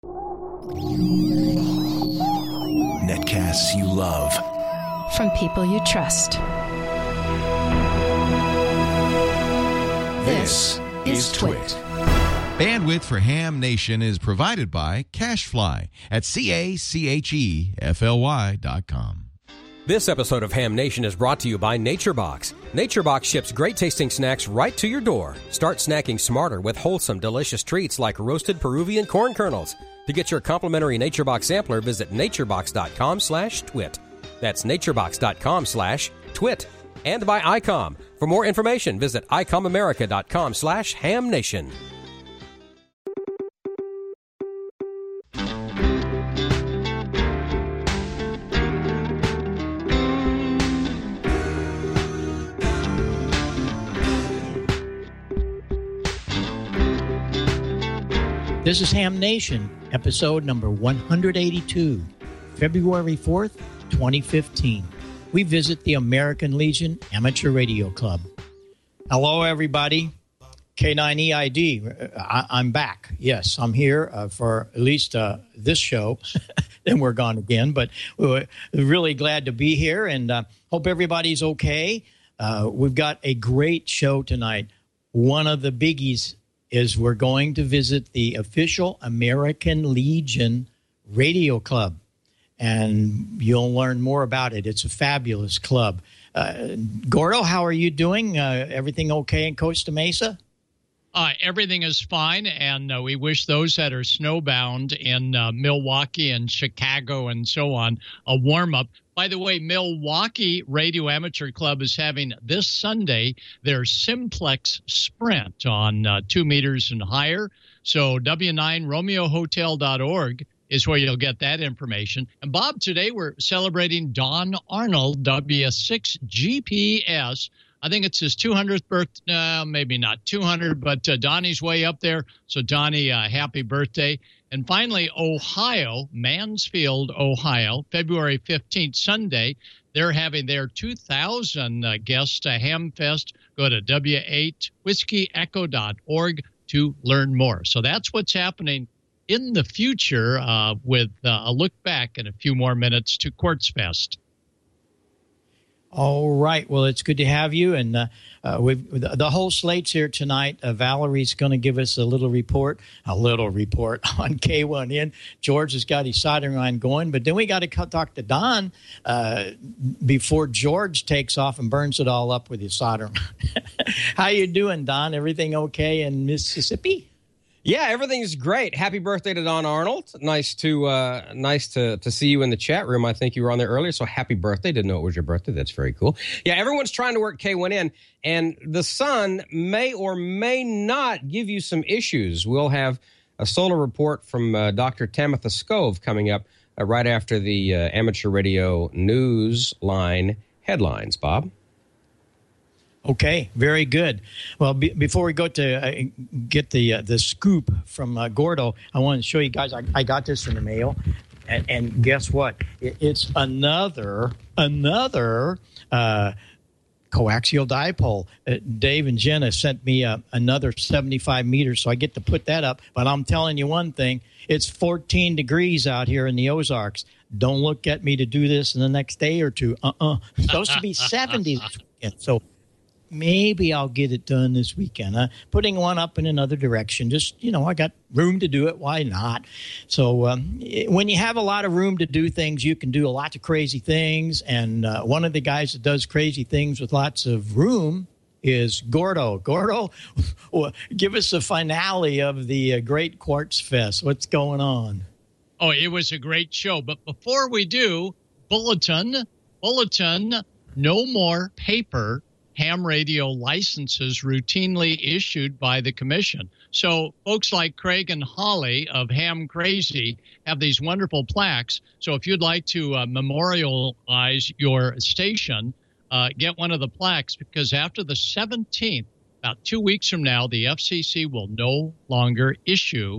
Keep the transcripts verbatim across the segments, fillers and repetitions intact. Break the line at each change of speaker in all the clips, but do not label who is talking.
Netcasts you love.
From people you trust.
This is Twit.
Bandwidth for Ham Nation is provided by CacheFly at C A C H E F L Y dot com.
This episode of Ham Nation is brought to you by NatureBox. NatureBox ships great-tasting snacks right to your door. Start snacking smarter with wholesome, delicious treats like roasted Peruvian corn kernels. To get your complimentary NatureBox sampler, visit naturebox.com slash twit. That's naturebox.com slash twit. And by ICOM. For more information, visit icomamerica.com slash hamnation.
This is Ham Nation, episode number one hundred eighty-two, February fourth, twenty fifteen. We visit the American Legion Amateur Radio Club. Hello, everybody. K nine E I D, I- I'm back. Yes, I'm here uh, for at least uh, this show. Then we're gone again, but we're really glad to be here and uh, hope everybody's okay. Uh, we've got a great show tonight. One of the biggies is we're going to visit the official American Legion Radio Club, and you'll learn more about it. It's a fabulous club. Uh, Gordo, how are you doing? Uh, everything okay in Costa Mesa?
Uh, everything is fine, and uh, we wish those that are snowbound in uh, Milwaukee and Chicago and so on a warm-up. By the way, Milwaukee Radio Amateur Club is having this Sunday their Simplex Sprint on uh, two meters and higher. So W nine Romeo Hotel dot org is where you'll get that information. And, Bob, today we're celebrating Don Arnold, W six G P S. I think it's his two hundredth birthday, uh, maybe not two hundred, but uh, Donnie's way up there. So, Donnie, uh, happy birthday. And finally, Ohio, Mansfield, Ohio, February fifteenth, Sunday, they're having their two thousand uh, guest uh, Ham Fest. Go to W eight whiskey echo dot org to learn more. So that's what's happening in the future uh, with uh, a look back in a few more minutes to Quartz Fest.
All right. Well, it's good to have you. And uh, uh, we've, the, the whole slate's here tonight. Uh, Valerie's going to give us a little report, a little report on K one N. George has got his soldering line going. But then we got to talk to Don uh, before George takes off and burns it all up with his soldering. How you doing, Don? Everything okay in Mississippi?
Yeah, everything's great. Happy birthday to Don Arnold. Nice to uh, nice to, to see you in the chat room. I think you were on there earlier, so happy birthday. Didn't know it was your birthday. That's very cool. Yeah, everyone's trying to work K one N, and the sun may or may not give you some issues. We'll have a solar report from uh, Doctor Tamitha Skov coming up uh, right after the uh, Amateur Radio News Line headlines, Bob.
Okay, very good. Well, be, before we go to uh, get the uh, the scoop from uh, Gordo, I want to show you guys. I, I got this in the mail, and, and guess what? It, it's another another uh, coaxial dipole. Uh, Dave and Jenna sent me uh, another seventy-five meters, so I get to put that up. But I'm telling you one thing: it's fourteen degrees out here in the Ozarks. Don't look at me to do this in the next day or two. Uh-uh. It's supposed to be seventy this weekend, so maybe I'll get it done this weekend. Uh, putting one up in another direction. Just, you know, I got room to do it. Why not? So um, it, when you have a lot of room to do things, you can do a lot of crazy things. And uh, one of the guys that does crazy things with lots of room is Gordo. Gordo, give us the finale of the uh, Great Quartz Fest. What's going on?
Oh, it was a great show. But before we do, bulletin, bulletin, no more paper ham radio licenses routinely issued by the commission. So folks like Craig and Holly of Ham Crazy have these wonderful plaques. So if you'd like to uh, memorialize your station, uh, get one of the plaques, because after the seventeenth, about two weeks from now, the F C C will no longer issue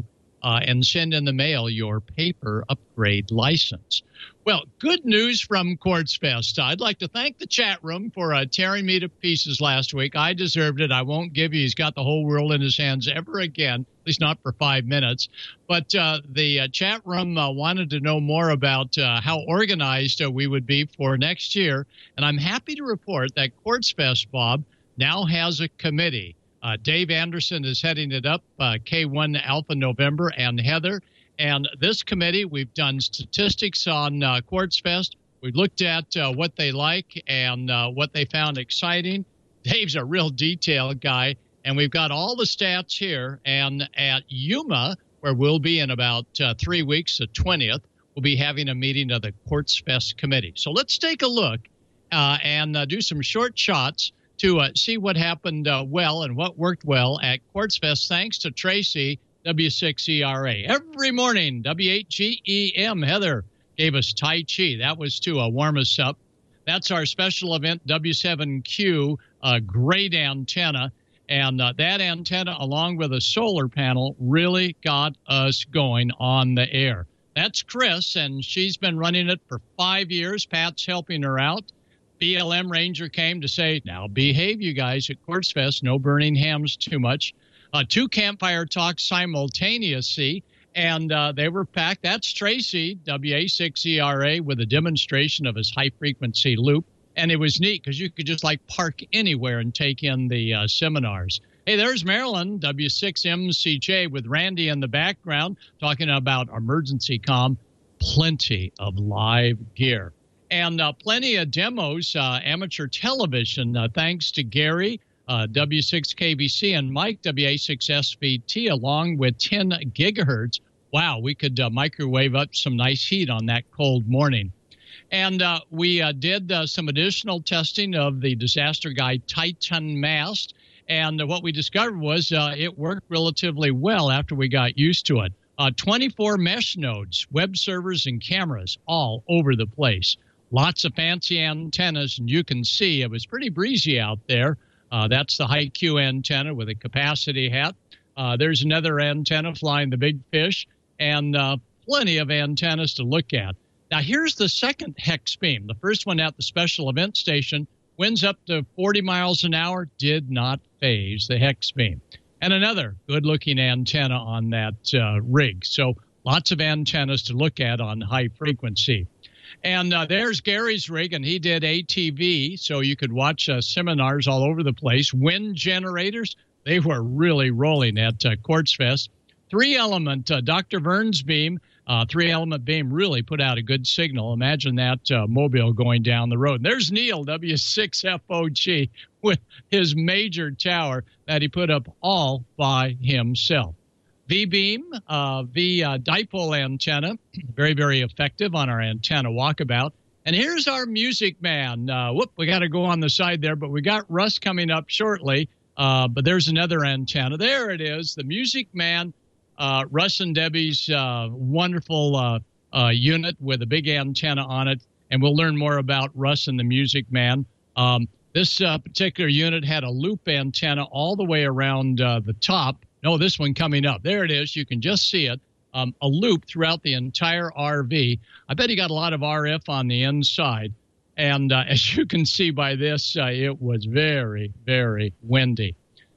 uh, and send in the mail your paper upgrade license. Well, good news from Quartz Fest. I'd like to thank the chat room for uh, tearing me to pieces last week. I deserved it. I won't give you he's got the whole world in his hands ever again, at least not for five minutes. But uh, the uh, chat room uh, wanted to know more about uh, how organized uh, we would be for next year. And I'm happy to report that Quartz Fest, Bob, now has a committee. Uh, Dave Anderson is heading it up, uh, K one Alpha November, and Heather. And this committee, we've done statistics on uh, Quartz Fest. We've looked at uh, what they like and uh, what they found exciting. Dave's a real detailed guy, and we've got all the stats here. And at Yuma, where we'll be in about uh, three weeks, the twentieth, we'll be having a meeting of the Quartz Fest committee. So let's take a look uh, and uh, do some short shots to uh, see what happened uh, well and what worked well at Quartz Fest, thanks to Tracy, W six E R A. Every morning, W eight G E M, Heather, gave us Tai Chi. That was to uh, warm us up. That's our special event, W seven Q, a great antenna. And uh, that antenna, along with a solar panel, really got us going on the air. That's Chris, and she's been running it for five years. Pat's helping her out. B L M Ranger came to say, now behave, you guys, at Quartz Fest. No burning hams too much. Uh, two campfire talks simultaneously, and uh, they were packed. That's Tracy, W A six E R A, with a demonstration of his high-frequency loop. And it was neat because you could just, like, park anywhere and take in the uh, seminars. Hey, there's Marilyn, W six M C J, with Randy in the background talking about emergency comm. Plenty of live gear. And uh, plenty of demos, uh, amateur television, uh, thanks to Gary, Uh, W six K V C, and Mike, W A six S V T, along with ten gigahertz. Wow, we could uh, microwave up some nice heat on that cold morning. And uh, we uh, did uh, some additional testing of the Disaster Guide Titan mast, and uh, what we discovered was uh, it worked relatively well after we got used to it. Uh, twenty-four mesh nodes, web servers, and cameras all over the place. Lots of fancy antennas, and you can see it was pretty breezy out there. Uh, that's the high Q antenna with a capacity hat. Uh, there's another antenna flying the big fish, and uh, plenty of antennas to look at. Now, here's the second hex beam. The first one at the special event station, winds up to forty miles an hour, did not phase the hex beam. And another good-looking antenna on that uh, rig. So lots of antennas to look at on high frequency. And uh, there's Gary's rig, and he did A T V, so you could watch uh, seminars all over the place. Wind generators, they were really rolling at uh, Quartz Fest. Three-element uh, Doctor Vern's beam, uh, three-element beam really put out a good signal. Imagine that uh, mobile going down the road. And there's Neil, W six F O G, with his major tower that he put up all by himself. V-beam, uh, V uh, dipole antenna, very, very effective on our antenna walkabout. And here's our music man. Uh, whoop, we got to go on the side there, but we got Russ coming up shortly. Uh, but there's another antenna. There it is, the music man, uh, Russ and Debbie's uh, wonderful uh, uh, unit with a big antenna on it. And we'll learn more about Russ and the music man. Um, this uh, particular unit had a loop antenna all the way around uh, the top. No, this one coming up. There it is. You can just see it. Um, a loop throughout the entire R V. I bet he got a lot of R F on the inside. And uh, as you can see by this, uh, it was very, very windy.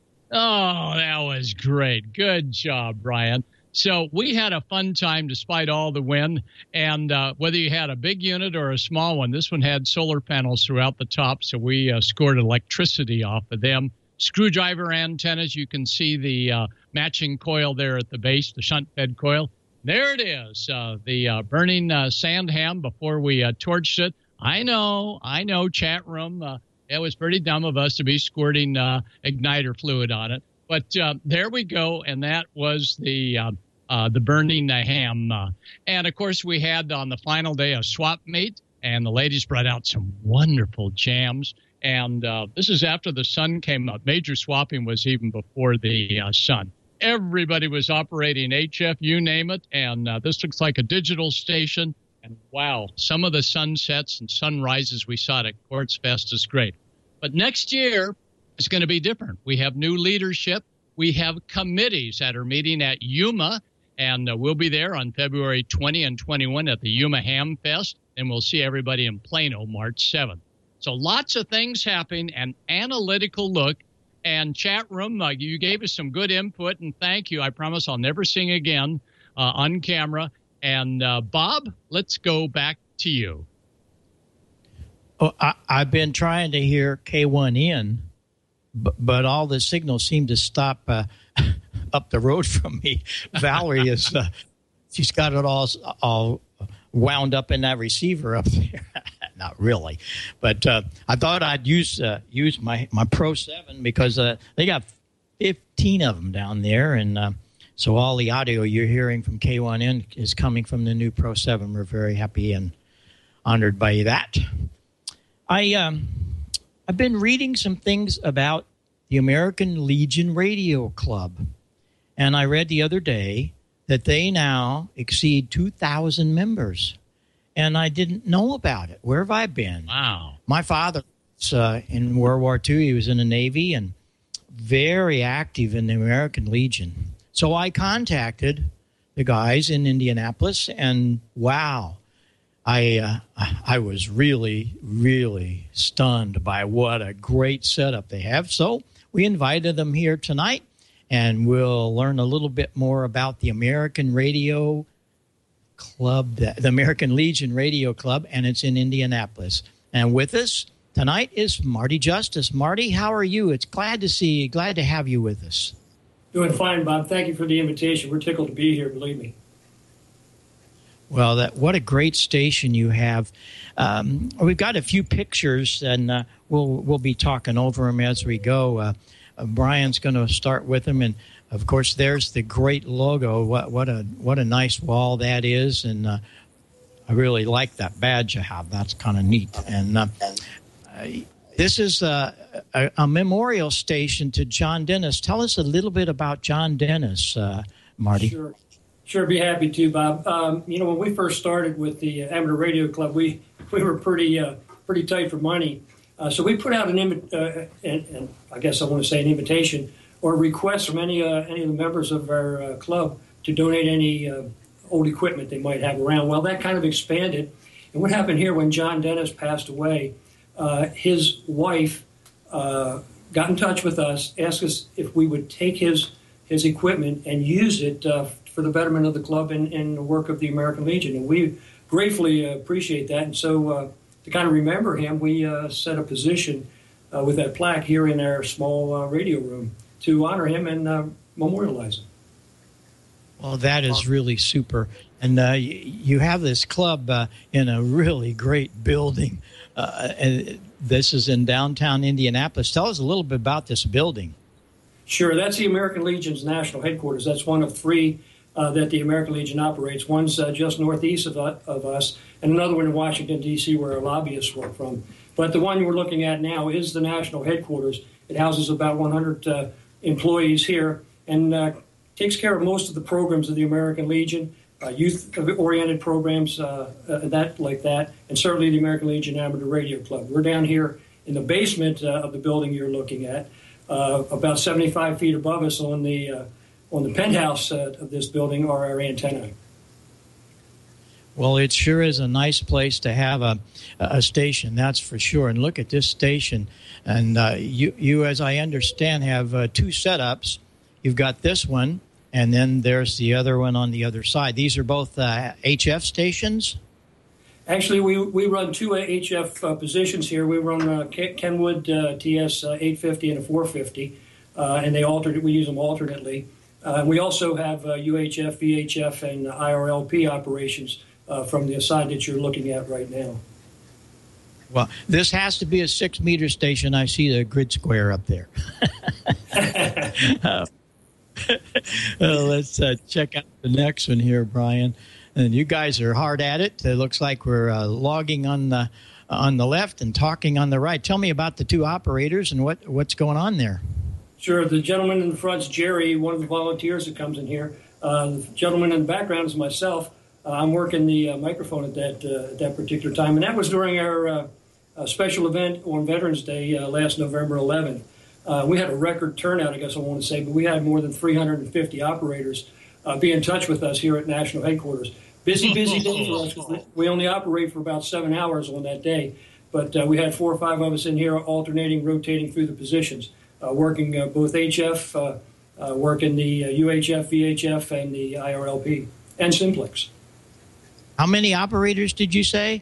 Oh, that was great. Good job, Brian. So we had a fun time despite all the wind. And uh, whether you had a big unit or a small one, this one had solar panels throughout the top. So we uh, scored electricity off of them. Screwdriver antennas, you can see the uh, matching coil there at the base, the shunt fed coil. There it is, uh, the uh, burning uh, sand ham before we uh, torched it. I know, I know, chat room. Uh, it was pretty dumb of us to be squirting uh, igniter fluid on it. But uh, there we go, and that was the uh, uh, the burning uh, ham. Uh, and, of course, we had on the final day a swap meet, and the ladies brought out some wonderful jams. And uh, this is after the sun came up. Major swapping was even before the uh, sun. Everybody was operating H F, you name it. And uh, this looks like a digital station. And wow, some of the sunsets and sunrises we saw at Quartz Fest is great. But next year is going to be different. We have new leadership. We have committees that are meeting at Yuma. And uh, we'll be there on February twentieth and twenty-first at the Yuma Ham Fest, and we'll see everybody in Plano March seventh. So lots of things happening, an analytical look. And chat room, uh, you gave us some good input, and thank you. I promise I'll never sing again uh, on camera. And uh, Bob, let's go back to you.
Oh, I, I've been trying to hear K one N, but, but all the signals seem to stop uh, up the road from me. Valerie is, uh, she's got it all all wound up in that receiver up there. Not really, but uh, I thought I'd use uh, use my, my Pro seven because uh, they got fifteen of them down there, and uh, so all the audio you're hearing from K one N is coming from the new Pro seven. We're very happy and honored by that. I um, I've been reading some things about the American Legion Radio Club, and I read the other day that they now exceed two thousand members. And I didn't know about it. Where have I been?
Wow.
My father was uh, in World War Two. He was in the Navy and very active in the American Legion. So I contacted the guys in Indianapolis, and wow, I uh, I was really, really stunned by what a great setup they have. So we invited them here tonight, and we'll learn a little bit more about the American Radio Club, the, the American Legion Radio Club, and it's in Indianapolis. And with us tonight is Marty Justice. Marty, how are you? It's glad to see you, glad to have you with us.
Doing fine, Bob. Thank you for the invitation. We're tickled to be here, believe me.
Well, that what a great station you have. Um, we've got a few pictures, and uh, we'll we'll be talking over them as we go. Uh, uh, Brian's going to start with them, and of course, there's the great logo. What what a what a nice wall that is, and uh, I really like that badge you have. That's kind of neat. And uh, uh, this is uh, a, a memorial station to John Dennis. Tell us a little bit about John Dennis, uh, Marty.
Sure, sure, be happy to, Bob. Um, you know, when we first started with the Amateur Radio Club, we we were pretty uh, pretty tight for money, uh, so we put out an, invi- uh, and, and I guess I want to say an invitation or a request from any uh, any of the members of our uh, club to donate any uh, old equipment they might have around. Well, that kind of expanded. And what happened here when John Dennis passed away, uh, his wife uh, got in touch with us, asked us if we would take his his equipment and use it uh, for the betterment of the club and, and the work of the American Legion. And we gratefully uh, appreciate that. And so uh, to kind of remember him, we uh, set a position uh, with that plaque here in our small uh, radio room to honor him and uh, memorialize him.
Well, that is really super. And uh, you, you have this club uh, in a really great building. Uh, and this is in downtown Indianapolis. Tell us a little bit about this building.
Sure. That's the American Legion's national headquarters. That's one of three uh, that the American Legion operates. One's uh, just northeast of, uh, of us, and another one in Washington, D C, where our lobbyists work from. But the one we're looking at now is the national headquarters. It houses about one hundred uh, employees here and uh, takes care of most of the programs of the American Legion, uh, youth-oriented programs, uh, uh, that like that, and certainly the American Legion Amateur Radio Club. We're down here in the basement uh, of the building you're looking at, uh, about seventy-five feet above us on the uh, on the penthouse uh, of this building are our antennae.
Well, it sure is a nice place to have a, a station, that's for sure. And look at this station. And uh, you, you, as I understand, have uh, two setups. You've got this one, and then there's the other one on the other side. These are both uh, H F stations?
Actually, we we run two H F uh, positions here. We run uh, Kenwood uh, T S uh, eight fifty and a four fifty, uh, and they alternate. We use them alternately. Uh, we also have uh, U H F, V H F, and I R L P operations uh, from the side that you're looking at right now.
Well, this has to be a six-meter station. I see the grid square up there. uh, well, let's uh, check out the next one here, Brian. And you guys are hard at it. It looks like we're uh, logging on the on the left and talking on the right. Tell me about the two operators and what, what's going on there.
Sure. The gentleman in the front is Jerry, one of the volunteers that comes in here. Uh, the gentleman in the background is myself. Uh, I'm working the uh, microphone at that uh, at that particular time, and that was during our uh, uh, special event on Veterans Day uh, last November eleventh. Uh, we had a record turnout, I guess I want to say, but we had more than three hundred fifty operators uh, be in touch with us here at National Headquarters. Busy, busy day for us. 'Cause we only operate for about seven hours on that day. But uh, we had four or five of us in here alternating, rotating through the positions, uh, working uh, both H F, uh, uh, working the uh, U H F, V H F, and the I R L P, and Simplex.
How many operators did you say?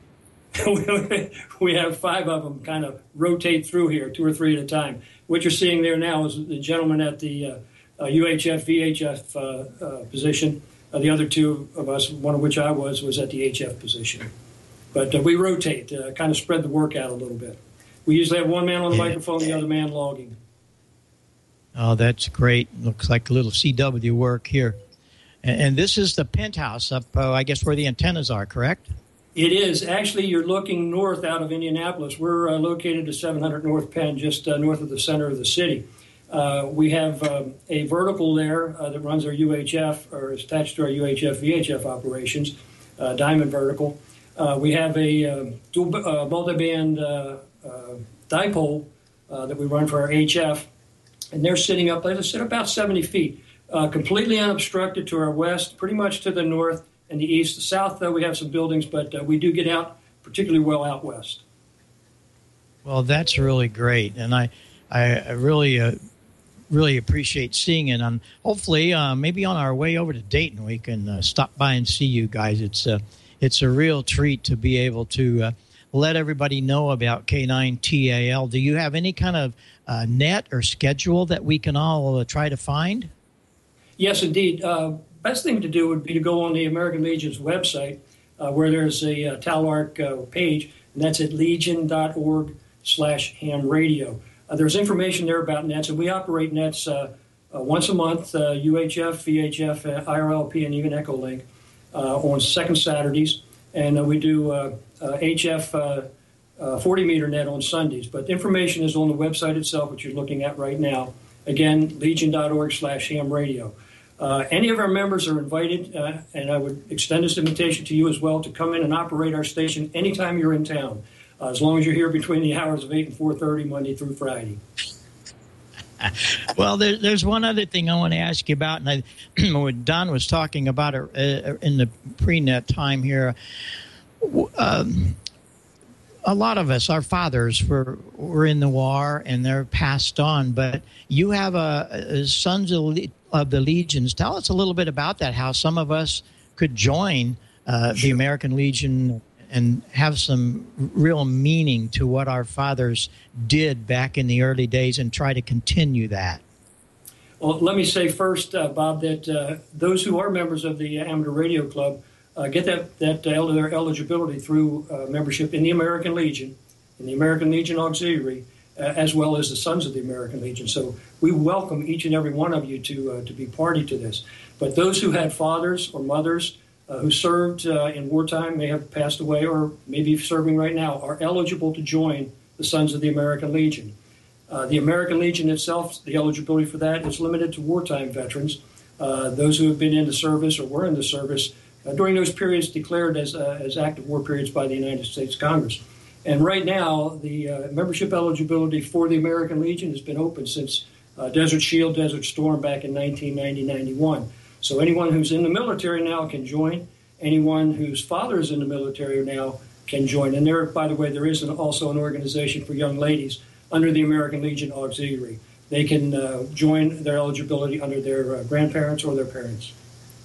We have five of them kind of rotate through here, two or three at a time. What you're seeing there now is the gentleman at the uh, uh, U H F, V H F uh, uh, position. Uh, the other two of us, one of which I was, was at the H F position. But uh, we rotate, uh, kind of spread the work out a little bit. We usually have one man on the yeah. microphone, the other man logging.
Oh, that's great. Looks like a little C W work here. And, and this is the penthouse up, uh, I guess, where the antennas are, correct?
It is. Actually, you're looking north out of Indianapolis. We're uh, located at seven hundred North Penn, just uh, north of the center of the city. Uh, we have um, a vertical there uh, that runs our U H F, or is attached to our U H F, V H F operations, uh, Diamond Vertical. Uh, we have a uh, dual uh, multi-band uh, uh, dipole uh, that we run for our H F, and they're sitting up, as I said, about seventy feet, uh, completely unobstructed to our west, pretty much to the north and the east. The south, though, we have some buildings, but uh, we do get out particularly well out west.
Well, that's really great, and I, I really, uh, really appreciate seeing it. And hopefully, uh, maybe on our way over to Dayton, we can uh, stop by and see you guys. It's uh, it's a real treat to be able to uh, let everybody know about K nine T A L. Do you have any kind of uh, net or schedule that we can all uh, try to find?
Yes, indeed. Uh, best thing to do would be to go on the American Legion's website, uh, where there's a uh, Talarc uh, page, and that's at legion.org slash ham radio. Uh, there's information there about nets, and we operate nets uh, uh, once a month, uh, U H F, V H F, uh, I R L P, and even Echolink uh, on second Saturdays. And uh, we do uh, uh, H F uh, uh, forty meter net on Sundays. But information is on the website itself, which you're looking at right now. Again, legion.org slash ham radio. Uh, any of our members are invited, uh, and I would extend this invitation to you as well, to come in and operate our station anytime you're in town, uh, as long as you're here between the hours of eight and four thirty, Monday through Friday.
Well, there, there's one other thing I want to ask you about, and I, when Don was talking about it uh, in the pre-net time here, um, a lot of us, our fathers, were were in the war and they're passed on. But you have a, a Sons of, of the Legions. Tell us a little bit about that. How some of us could join uh, the American Legion and have some real meaning to what our fathers did back in the early days, and try to continue that.
Well, let me say first, uh, Bob, that uh, those who are members of the Amateur Radio Club uh, get that, that uh, their eligibility through uh, membership in the American Legion, in the American Legion Auxiliary, uh, as well as the Sons of the American Legion. So we welcome each and every one of you to uh, to be party to this. But those who had fathers or mothers Uh, who served uh, in wartime, may have passed away, or maybe serving right now, are eligible to join the Sons of the American Legion. Uh, the American Legion itself, the eligibility for that is limited to wartime veterans, uh, those who have been in the service or were in the service uh, during those periods declared as uh, as active war periods by the United States Congress. And right now, the uh, membership eligibility for the American Legion has been open since uh, Desert Shield, Desert Storm back in nineteen ninety ninety-one. So anyone who's in the military now can join. Anyone whose father is in the military now can join. And there, by the way, there is an, also an organization for young ladies under the American Legion Auxiliary. They can uh, join their eligibility under their uh, grandparents or their parents.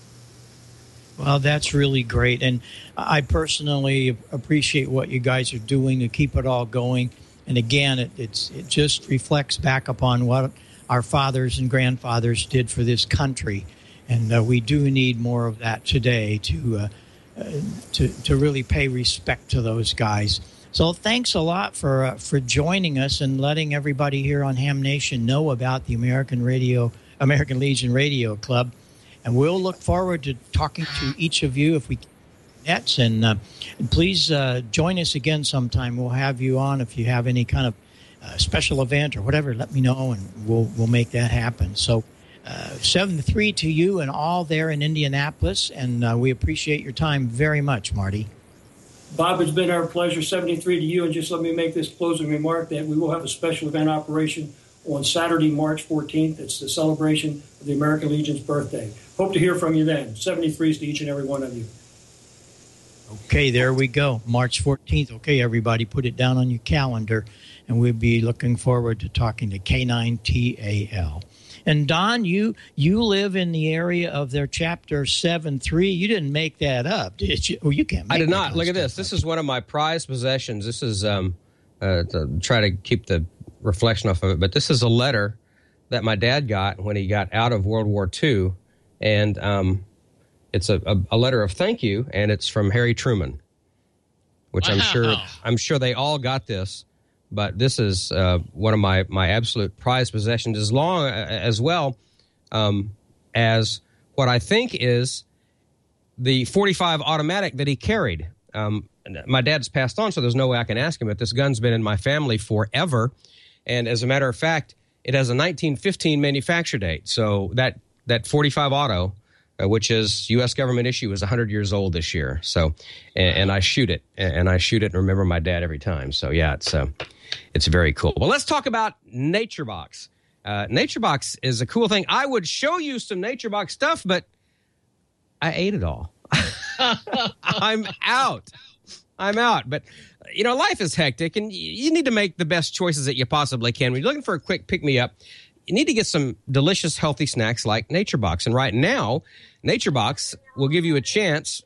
Well, that's really great. And I personally appreciate what you guys are doing to keep it all going. And again, it, it's, it just reflects back upon what our fathers and grandfathers did for this country. And uh, we do need more of that today to, uh, uh, to to really pay respect to those guys. So thanks a lot for uh, for joining us and letting everybody here on Ham Nation know about the American Radio American Legion Radio Club. And we'll look forward to talking to each of you if we can. Nets. And, uh, and please uh, join us again sometime. We'll have you on if you have any kind of uh, special event or whatever. Let me know, and we'll we'll make that happen. So. Uh, seven three to you and all there in Indianapolis, and uh, we appreciate your time very much, Marty.
Bob, it's been our pleasure. seventy-three to you, and just let me make this closing remark that we will have a special event operation on Saturday, March fourteenth. It's the celebration of the American Legion's birthday. Hope to hear from you then. seventy-threes to each and every one of you.
Okay, there we go. March fourteenth. Okay, everybody, put it down on your calendar, and we'll be looking forward to talking to K nine T A L. And Don, you you live in the area of their chapter seven three. You didn't make that up, did you? Well, you can't make
I did
that
not.
kind of
Look at
stuff
this. This
up.
is one of my prized possessions. This is um, uh, to try to keep the reflection off of it, but this is a letter that my dad got when he got out of World War Two, and um, it's a, a, a letter of thank you, and it's from Harry Truman, which
wow.
I'm sure I'm sure they all got this. But this is uh, one of my, my absolute prized possessions, as long as well um, as what I think is the forty-five automatic that he carried. Um, my dad's passed on, so there's no way I can ask him, but this gun's been in my family forever. And as a matter of fact, it has a nineteen fifteen manufacture date. So that, that forty-five auto, uh, which is U S government issue, is one hundred years old this year. So, and, and I shoot it, and I shoot it and remember my dad every time. So, yeah, it's uh, it's very cool. Well, let's talk about NatureBox. Uh, NatureBox is a cool thing. I would show you some NatureBox stuff, but I ate it all. I'm out. I'm out. But, you know, life is hectic, and you need to make the best choices that you possibly can. When you're looking for a quick pick-me-up, you need to get some delicious, healthy snacks like NatureBox. And right now, NatureBox will give you a chance.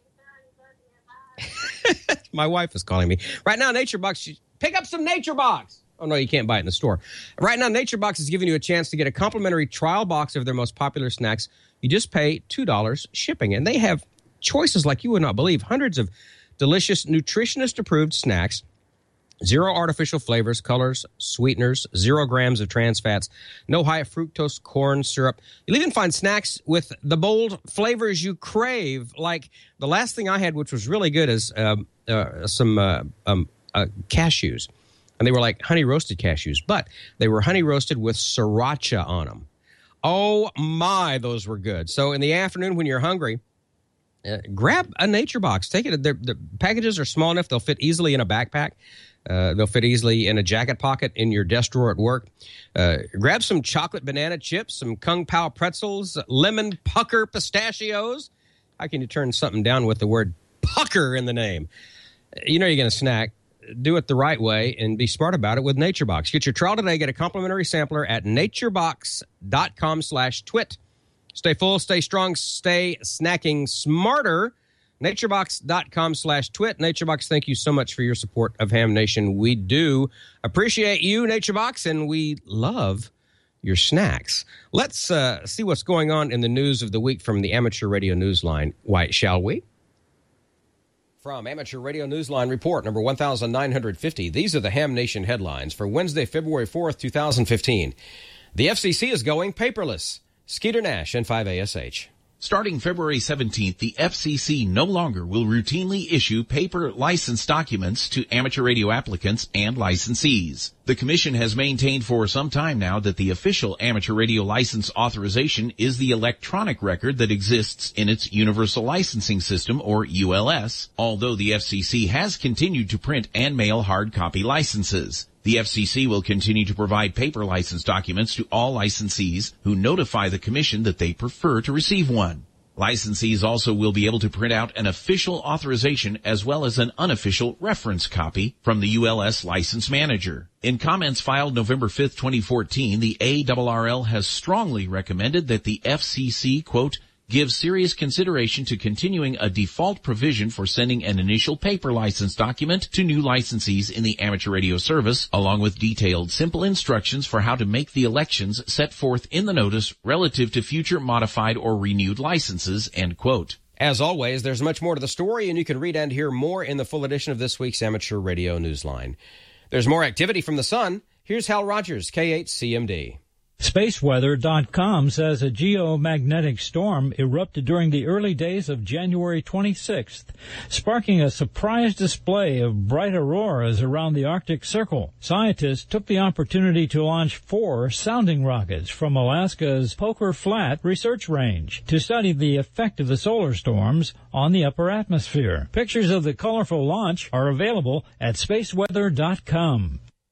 My wife is calling me. Right now, NatureBox, pick up some NatureBox. Oh, no, you can't buy it in the store. Right now, NatureBox is giving you a chance to get a complimentary trial box of their most popular snacks. You just pay two dollars shipping. And they have choices like you would not believe. Hundreds of delicious, nutritionist-approved snacks. Zero artificial flavors, colors, sweeteners, zero grams of trans fats, no high fructose corn syrup. You'll even find snacks with the bold flavors you crave. Like the last thing I had, which was really good, is um, uh, some uh, um, uh, cashews. And they were like honey roasted cashews, but they were honey roasted with sriracha on them. Oh my, those were good. So in the afternoon when you're hungry, uh, grab a NatureBox. Take it. They're, the packages are small enough; they'll fit easily in a backpack. Uh, they'll fit easily in a jacket pocket in your desk drawer at work. Uh, grab some chocolate banana chips, some Kung Pao pretzels, lemon pucker pistachios. How can you turn something down with the word pucker in the name? You know you're going to snack. Do it the right way and be smart about it with NatureBox. Get your trial today. Get a complimentary sampler at naturebox.com slash twit. Stay full, stay strong, stay snacking smarter. naturebox.com slash twit. NatureBox, thank you so much for your support of Ham Nation. We do appreciate you, NatureBox, and we love your snacks. Let's uh, see what's going on in the news of the week from the Amateur Radio Newsline. Why, shall we? From Amateur Radio Newsline Report number one thousand nine hundred fifty, these are the Ham Nation headlines for Wednesday, February fourth, twenty fifteen. The F C C is going paperless. Skeeter Nash and five A S H.
Starting February seventeenth, the F C C no longer will routinely issue paper license documents to amateur radio applicants and licensees. The Commission has maintained for some time now that the official amateur radio license authorization is the electronic record that exists in its Universal Licensing System, or U L S, although the F C C has continued to print and mail hard copy licenses. The F C C will continue to provide paper license documents to all licensees who notify the Commission that they prefer to receive one. Licensees also will be able to print out an official authorization as well as an unofficial reference copy from the U L S license manager. In comments filed November fifth, twenty fourteen, the A R R L has strongly recommended that the F C C, quote, give serious consideration to continuing a default provision for sending an initial paper license document to new licensees in the amateur radio service, along with detailed, simple instructions for how to make the elections set forth in the notice relative to future modified or renewed licenses, end quote.
As always, there's much more to the story, and you can read and hear more in the full edition of this week's Amateur Radio Newsline. There's more activity from the sun. Here's Hal Rogers, K eight C M D.
Space Weather dot com says a geomagnetic storm erupted during the early days of January twenty-sixth, sparking a surprise display of bright auroras around the Arctic Circle. Scientists took the opportunity to launch four sounding rockets from Alaska's Poker Flat Research Range to study the effect of the solar storms on the upper atmosphere. Pictures of the colorful launch are available at space weather dot com.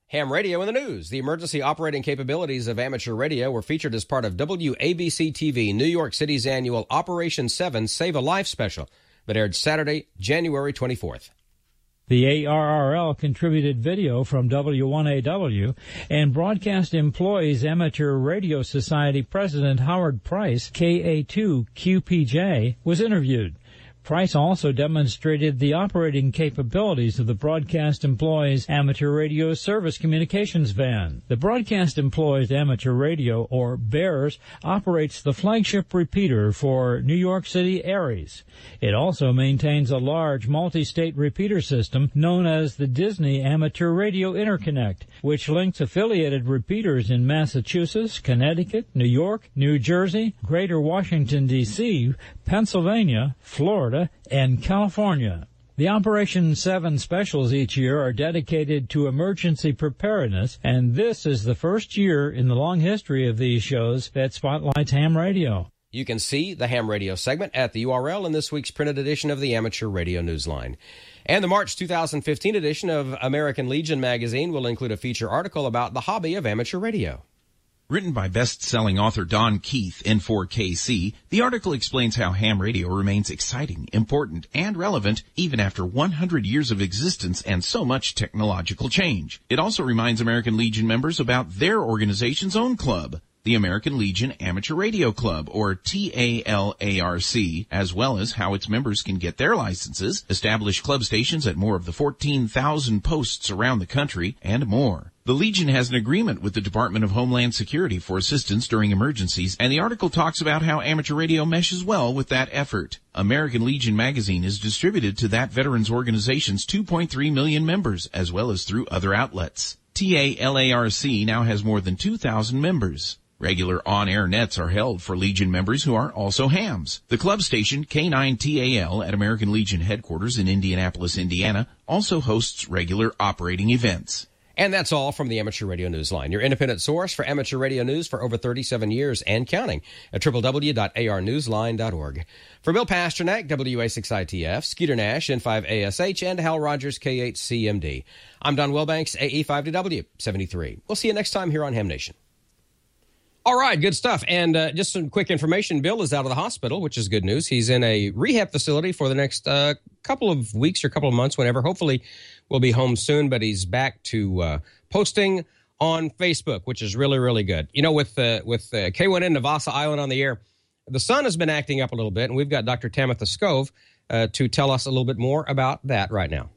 Ham Radio in the news. The emergency operating capabilities of amateur radio were featured as part of W A B C T V New York City's annual Operation seven Save a Life special that aired Saturday, January twenty-fourth.
The A R R L contributed video from W one A W, and Broadcast Employees Amateur Radio Society President Howard Price, K A two Q P J, was interviewed. Price also demonstrated the operating capabilities of the Broadcast Employees Amateur Radio Service Communications Van. The Broadcast Employees Amateur Radio, or BEARS, operates the flagship repeater for New York City Aries. It also maintains a large multi-state repeater system known as the Disney Amateur Radio Interconnect, which links affiliated repeaters in Massachusetts, Connecticut, New York, New Jersey, Greater Washington, D C, Pennsylvania, Florida, and California. The Operation seven specials each year are dedicated to emergency preparedness, and this is the first year in the long history of these shows that spotlights ham radio.
You can see the ham radio segment at the U R L in this week's printed edition of the Amateur Radio Newsline. And the March two thousand fifteen edition of American Legion magazine will include a feature article about the hobby of amateur radio.
Written by best-selling author Don Keith, N four K C, the article explains how ham radio remains exciting, important, and relevant even after one hundred years of existence and so much technological change. It also reminds American Legion members about their organization's own club, the American Legion Amateur Radio Club, or T A L A R C, as well as how its members can get their licenses, establish club stations at more of the fourteen thousand posts around the country, and more. The Legion has an agreement with the Department of Homeland Security for assistance during emergencies, and the article talks about how amateur radio meshes well with that effort. American Legion magazine is distributed to that veterans organization's two point three million members, as well as through other outlets. T A L A R C now has more than two thousand members. Regular on-air nets are held for Legion members who are also hams. The club station, K nine T A L, at American Legion headquarters in Indianapolis, Indiana, also hosts regular operating events.
And that's all from the Amateur Radio Newsline, your independent source for amateur radio news for over thirty-seven years and counting at w w w dot a r newsline dot org. For Bill Pasternak, W A six I T F, Skeeter Nash, N five A S H, and Hal Rogers, K eight C M D, I'm Don Wilbanks, A E five D W seventy-three. We'll see you next time here on Ham Nation. All right, good stuff. And uh, just some quick information. Bill is out of the hospital, which is good news. He's in a rehab facility for the next uh, couple of weeks or couple of months, whenever. Hopefully, we'll be home soon, but he's back to uh, posting on Facebook, which is really, really good. You know, with uh, with uh, K one N Navassa Island on the air, the sun has been acting up a little bit, and we've got Doctor Tamitha Skov uh, to tell us a little bit more about that right now.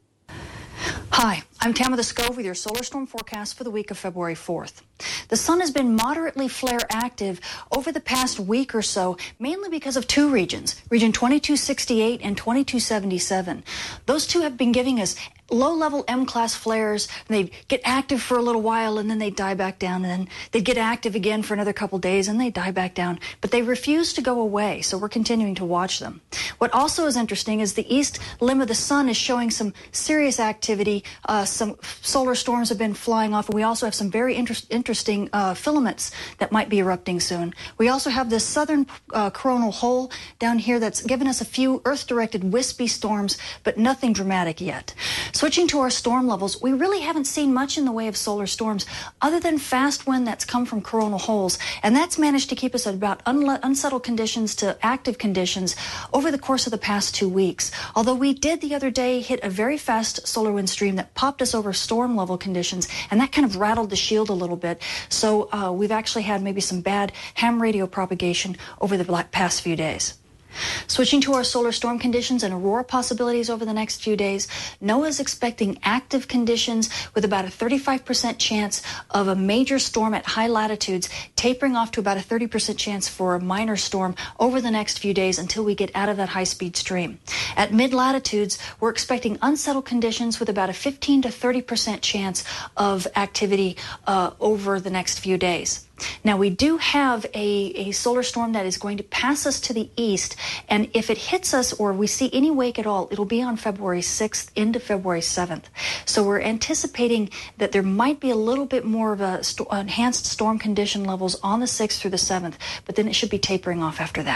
Hi, I'm Tamitha Skov with your solar storm forecast for the week of February fourth. The sun has been moderately flare active over the past week or so, mainly because of two regions, region twenty-two sixty-eight and twenty-two seventy-seven. Those two have been giving us low-level M-class flares. They'd get active for a little while, and then they'd die back down, and then they'd get active again for another couple days, and they'd die back down. But they refuse to go away, so we're continuing to watch them. What also is interesting is the east limb of the sun is showing some serious activity. Uh, some solar storms have been flying off, and we also have some very inter- interesting uh, filaments that might be erupting soon. We also have this southern uh, coronal hole down here that's given us a few Earth-directed wispy storms, but nothing dramatic yet. Switching to our storm levels, we really haven't seen much in the way of solar storms other than fast wind that's come from coronal holes, and that's managed to keep us at about unle- unsettled conditions to active conditions over the course of the past two weeks. Although we did the other day hit a very fast solar wind stream that popped us over storm level conditions, and that kind of rattled the shield a little bit. So uh, we've actually had maybe some bad ham radio propagation over the past few days. Switching to our solar storm conditions and aurora possibilities over the next few days, NOAA is expecting active conditions with about a thirty-five percent chance of a major storm at high latitudes, tapering off to about a thirty percent chance for a minor storm over the next few days until we get out of that high-speed stream. At mid-latitudes, we're expecting unsettled conditions with about a fifteen to thirty percent chance of activity uh, over the next few days. Now, we do have a, a solar storm that is going to pass us to the east, and if it hits us or we see any wake at all, it'll be on February sixth into February seventh. So we're anticipating that there might be a little bit more of a st- enhanced storm condition levels on the sixth through the seventh, but then it should be tapering off after that.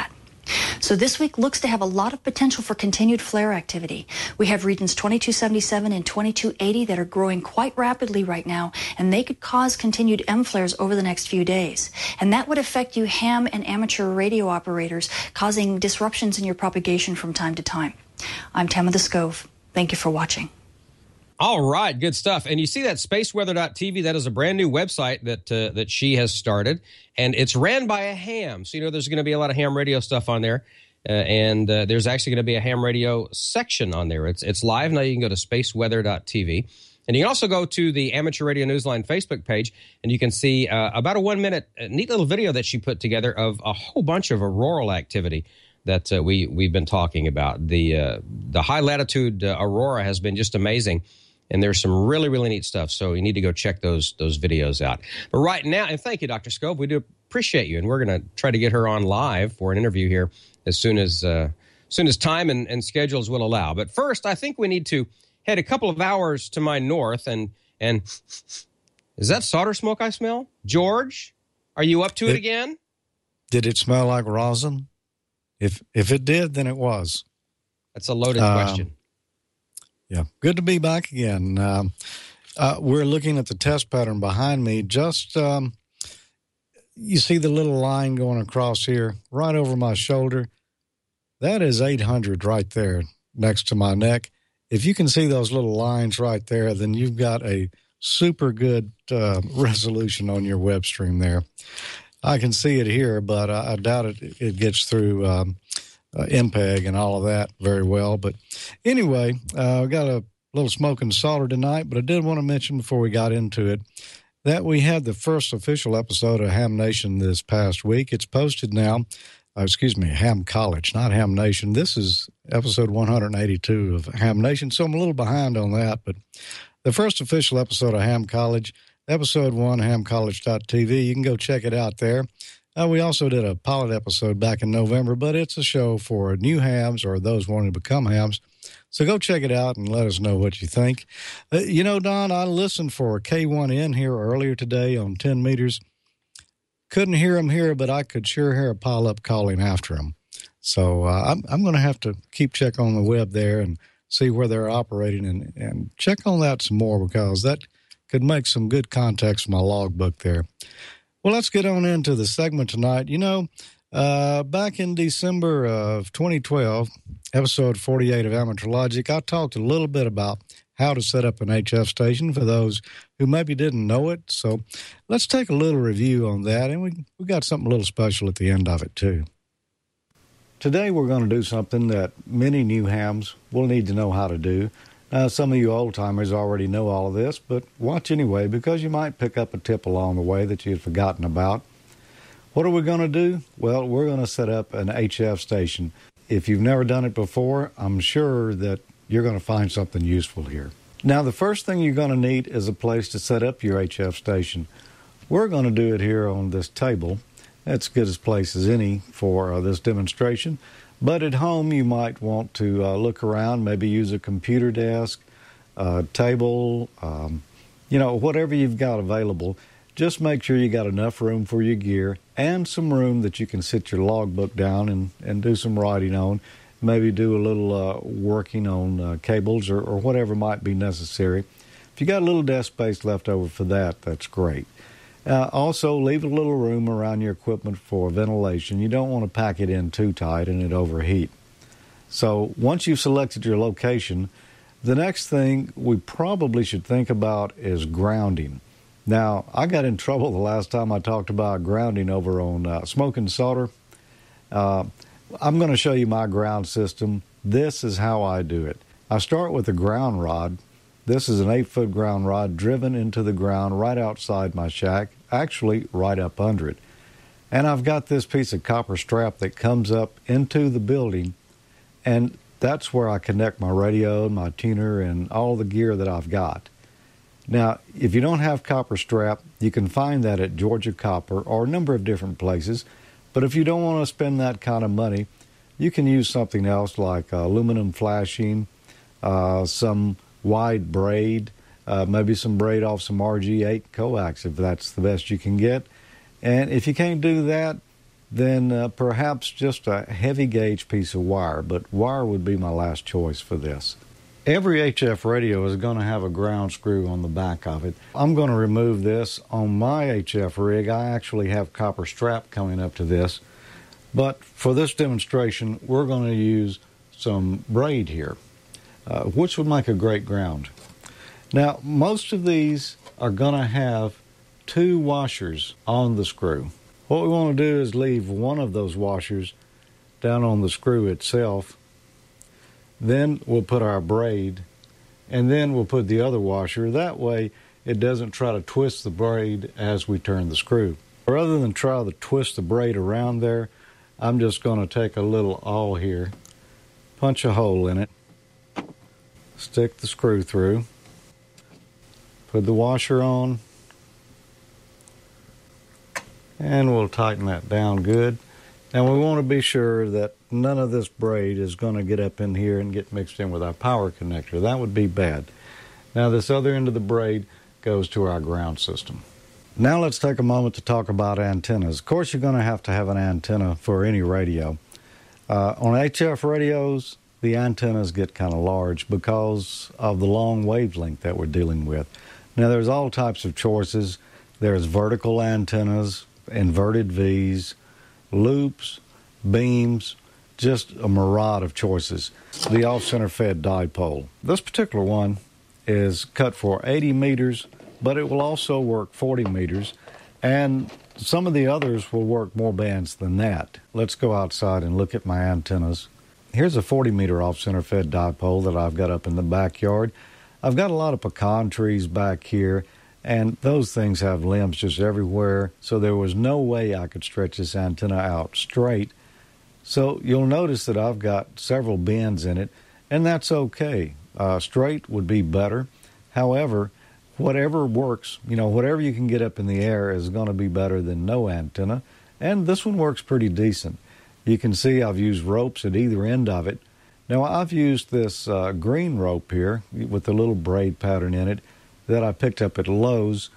So this week looks to have a lot of potential for continued flare activity. We have regions twenty-two seventy-seven and twenty-two eighty that are growing quite rapidly right now, and they could cause continued M flares over the next few days. And that would affect you ham and amateur radio operators, causing disruptions in your propagation from time to time. I'm Tamara the Scove. Thank you for watching.
All right, good stuff. And you see that space weather dot t v, that is a brand new website that uh, that she has started, and it's ran by a ham. So, you know, there's going to be a lot of ham radio stuff on there, uh, and uh, there's actually going to be a ham radio section on there. It's it's live now. You can go to space weather dot t v, and you can also go to the Amateur Radio Newsline Facebook page, and you can see uh, about a one-minute uh, neat little video that she put together of a whole bunch of auroral activity that uh, we, we've been talking about. The, uh, the high-latitude uh, aurora has been just amazing. And there's some really, really neat stuff. So you need to go check those those videos out. But right now, and thank you, Doctor Scove. We do appreciate you. And we're going to try to get her on live for an interview here as soon as uh, as soon as time and, and schedules will allow. But first, I think we need to head a couple of hours to my north. And, and is that solder smoke I smell? George, are you up to it, it again?
Did it smell like rosin? If, if it did, then it was.
That's a loaded um, question.
Yeah, good to be back again. Um, uh, we're looking at the test pattern behind me. Just, um, you see the little line going across here, right over my shoulder. That is eight hundred right there next to my neck. If you can see those little lines right there, then you've got a super good uh, resolution on your web stream there. I can see it here, but I, I doubt it, it gets through um, Uh, M P E G and all of that very well. But anyway, uh, we got a little smoke and solder tonight, but I did want to mention before we got into it that we had the first official episode of Ham Nation this past week. It's posted now. Uh, excuse me, Ham College, not Ham Nation. This is episode one hundred eighty-two of Ham Nation, so I'm a little behind on that. But the first official episode of Ham College, episode one, ham college dot t v. You can go check it out there. Uh, we also did a pilot episode back in November, but it's a show for new hams or those wanting to become hams. So go check it out and let us know what you think. Uh, you know, Don, I listened for K one N here earlier today on ten meters. Couldn't hear him here, but I could sure hear a pileup calling after him. So uh, I'm, I'm going to have to keep check on the web there and see where they're operating and, and check on that some more, because that could make some good context for my logbook there. Well, let's get on into the segment tonight. You know, uh, back in December of twenty twelve, episode forty-eight of Amateur Logic, I talked a little bit about how to set up an H F station for those who maybe didn't know it. So let's take a little review on that, and we we got something a little special at the end of it, too. Today we're going to do something that many new hams will need to know how to do. Now, some of you old-timers already know all of this, but watch anyway, because you might pick up a tip along the way that you'd forgotten about. What are we going to do? Well, we're going to set up an H F station. If you've never done it before, I'm sure that you're going to find something useful here. Now, the first thing you're going to need is a place to set up your H F station. We're going to do it here on this table. That's as good a place as any for uh, this demonstration. But at home, you might want to uh, look around, maybe use a computer desk, a table, um, you know, whatever you've got available. Just make sure you got enough room for your gear and some room that you can sit your logbook down and, and do some writing on. Maybe do a little uh, working on uh, cables or, or whatever might be necessary. If you got a little desk space left over for that, that's great. Uh, also, leave a little room around your equipment for ventilation. You don't want to pack it in too tight and it overheat. So once you've selected your location, the next thing we probably should think about is grounding. Now, I got in trouble the last time I talked about grounding over on uh, Smoke and Solder. Uh, I'm going to show you my ground system. This is how I do it. I start with a ground rod. This is an eight-foot ground rod driven into the ground right outside my shack, actually right up under it. And I've got this piece of copper strap that comes up into the building, and that's where I connect my radio, my tuner, and all the gear that I've got. Now, if you don't have copper strap, you can find that at Georgia Copper or a number of different places. But if you don't want to spend that kind of money, you can use something else like uh, aluminum flashing, uh, some wide braid, uh, maybe some braid off some R G eight coax if that's the best you can get. And if you can't do that, then uh, perhaps just a heavy gauge piece of wire, but wire would be my last choice for this. Every H F radio is going to have a ground screw on the back of it. I'm going to remove this. On my H F rig, I actually have copper strap coming up to this, but for this demonstration, we're going to use some braid here, uh, which would make a great ground. Now, most of these are going to have two washers on the screw. What we want to do is leave one of those washers down on the screw itself. Then we'll put our braid, and then we'll put the other washer. That way it doesn't try to twist the braid as we turn the screw. Rather than try to twist the braid around there, I'm just going to take a little awl here, punch a hole in it, stick the screw through, put the washer on, and we'll tighten that down good. And we want to be sure that none of this braid is going to get up in here and get mixed in with our power connector. That would be bad. Now this other end of the braid goes to our ground system. Now let's take a moment to talk about antennas. Of course, you're going to have to have an antenna for any radio. Uh, on H F radios, the antennas get kind of large because of the long wavelength that we're dealing with. Now there's all types of choices. There's vertical antennas, inverted V's, loops, beams, just a myriad of choices. The off-center fed dipole. This particular one is cut for eighty meters, but it will also work forty meters, and some of the others will work more bands than that. Let's go outside and look at my antennas. Here's a forty meter off-center fed dipole that I've got up in the backyard. I've got a lot of pecan trees back here, and those things have limbs just everywhere, so there was no way I could stretch this antenna out straight. So you'll notice that I've got several bends in it, and that's okay. Uh, straight would be better. However, whatever works, you know, whatever you can get up in the air is going to be better than no antenna, and this one works pretty decent. You can see I've used ropes at either end of it. Now I've used this uh, green rope here with the little braid pattern in it that I picked up at Lowe's.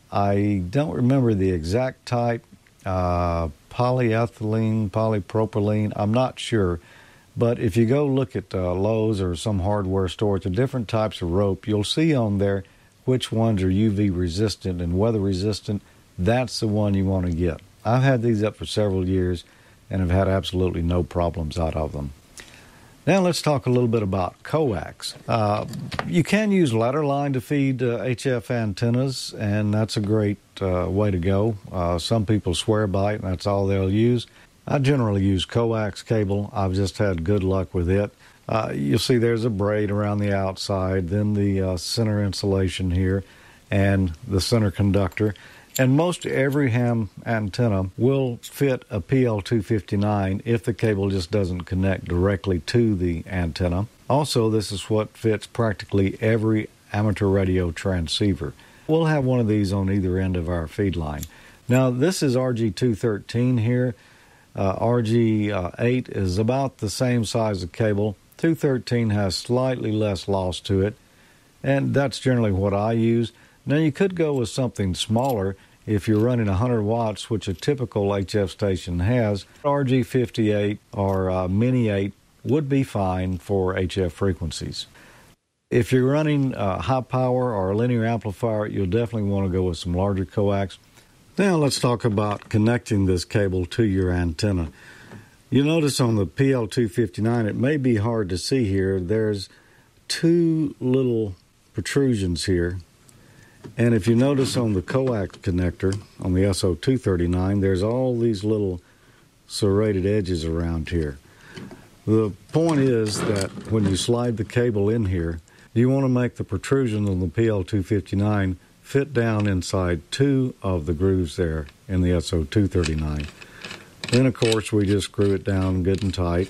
I don't remember the exact type, uh, polyethylene, polypropylene, I'm not sure. But if you go look at uh, Lowe's or some hardware store, the different types of rope, you'll see on there which ones are U V resistant and weather resistant. That's the one you want to get. I've had these up for several years and have had absolutely no problems out of them. Now let's talk a little bit about coax. Uh, you can use ladder line to feed uh, H F antennas, and that's a great uh, way to go. Uh, some people swear by it, and that's all they'll use. I generally use coax cable. I've just had good luck with it. Uh, you'll see there's a braid around the outside, then the uh, center insulation here, and the center conductor. And most every ham antenna will fit a P L two fifty-nine if the cable just doesn't connect directly to the antenna. Also, this is what fits practically every amateur radio transceiver. We'll have one of these on either end of our feed line. Now, this is R G two thirteen here. Uh, R G eight is about the same size of cable. two thirteen has slightly less loss to it, and that's generally what I use. Now, you could go with something smaller if you're running one hundred watts, which a typical H F station has. R G fifty-eight or uh, Mini eight would be fine for H F frequencies. If you're running uh, high power or a linear amplifier, you'll definitely want to go with some larger coax. Now let's talk about connecting this cable to your antenna. You'll notice on the P L two fifty-nine, it may be hard to see here, there's two little protrusions here. And if you notice on the coax connector, on the S O two thirty-nine, there's all these little serrated edges around here. The point is that when you slide the cable in here, you want to make the protrusion on the P L two fifty-nine fit down inside two of the grooves there in the S O two thirty-nine. Then, of course, we just screw it down good and tight.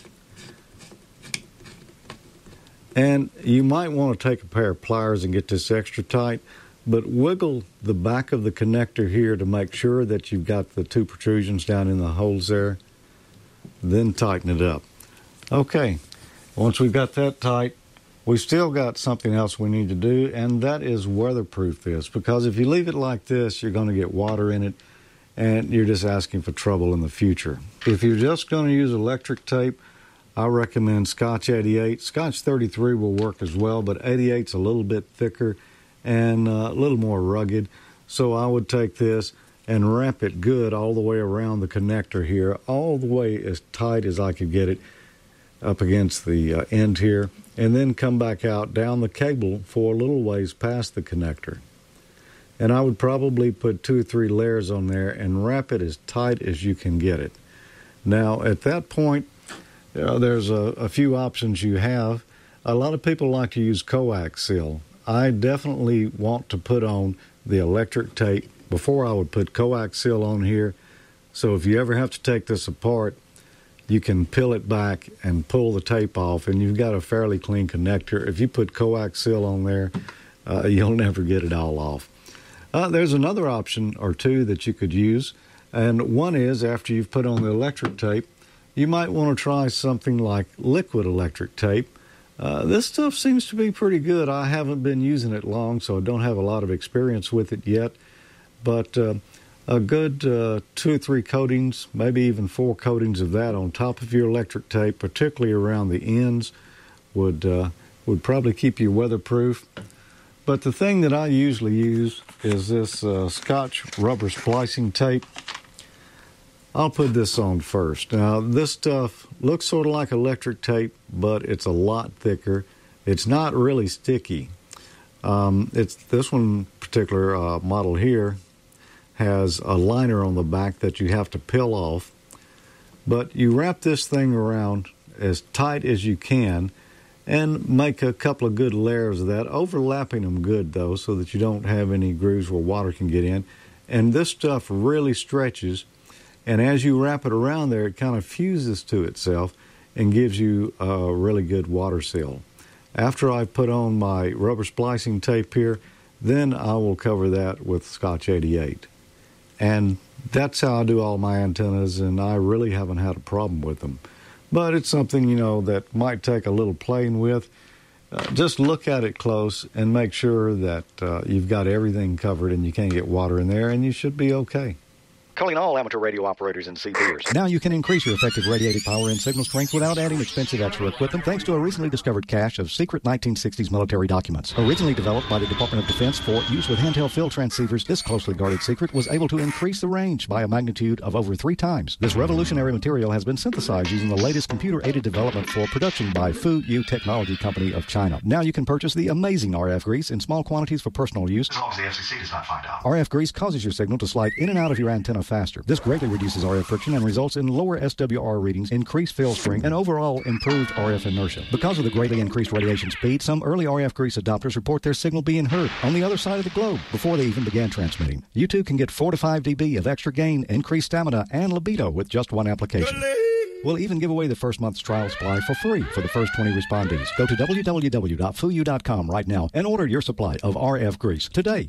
And you might want to take a pair of pliers and get this extra tight, but wiggle the back of the connector here to make sure that you've got the two protrusions down in the holes there. Then tighten it up. Okay, once we've got that tight, we've still got something else we need to do, and that is weatherproof this, because if you leave it like this, you're going to get water in it, and you're just asking for trouble in the future. If you're just going to use electric tape, I recommend Scotch eighty-eight. Scotch thirty-three will work as well, but eighty-eight's a little bit thicker and uh, a little more rugged. So I would take this and wrap it good all the way around the connector here, all the way as tight as I could get it up against the uh, end here, and then come back out down the cable for a little ways past the connector. And I would probably put two or three layers on there and wrap it as tight as you can get it. Now, at that point, you know, there's a, a few options you have. A lot of people like to use coaxial. I definitely want to put on the electric tape before I would put coaxial on here. So if you ever have to take this apart, you can peel it back and pull the tape off, and you've got a fairly clean connector. If you put coaxial on there, uh, you'll never get it all off. Uh, there's another option or two that you could use, and one is after you've put on the electric tape, you might want to try something like liquid electric tape. Uh, this stuff seems to be pretty good. I haven't been using it long, so I don't have a lot of experience with it yet, but uh, a good uh, two or three coatings, maybe even four coatings of that on top of your electric tape, particularly around the ends, would uh, would probably keep you weatherproof. But the thing that I usually use is this uh, Scotch rubber splicing tape. I'll put this on first. Now, this stuff looks sort of like electric tape, but it's a lot thicker. It's not really sticky. Um, it's this one particular uh, model here has a liner on the back that you have to peel off. But you wrap this thing around as tight as you can and make a couple of good layers of that, overlapping them good, though, so that you don't have any grooves where water can get in. And this stuff really stretches, and as you wrap it around there, it kind of fuses to itself and gives you a really good water seal. After I put on my rubber splicing tape here, then I will cover that with Scotch eighty-eight. And that's how I do all my antennas, and I really haven't had a problem with them. But it's something, you know, that might take a little playing with. Uh, just look at it close and make sure that uh, you've got everything covered and you can't get water in there, and you should be okay.
Calling all amateur radio operators and C Bers. Now you can increase your effective radiated power and signal strength without adding expensive extra equipment thanks to a recently discovered cache of secret nineteen sixties military documents. Originally developed by the Department of Defense for use with handheld field transceivers, this closely guarded secret was able to increase the range by a magnitude of over three times. This revolutionary material has been synthesized using the latest computer-aided development for production by Fu Yu Technology Company of China. Now you can purchase the amazing R F grease in small quantities for personal use.
As long as the F C C does not find out.
R F grease causes your signal to slide in and out of your antenna faster. This greatly reduces R F friction and results in lower S W R readings, increased field strength, and overall improved R F inertia. Because of the greatly increased radiation speed, some early R F grease adopters report their signal being heard on the other side of the globe before they even began transmitting. You too can get four to five decibels of extra gain, increased stamina, and libido with just one application. We'll even give away the first month's trial supply for free for the first twenty respondees. Go to w w w dot fuyu dot com right now and order your supply of R F grease today.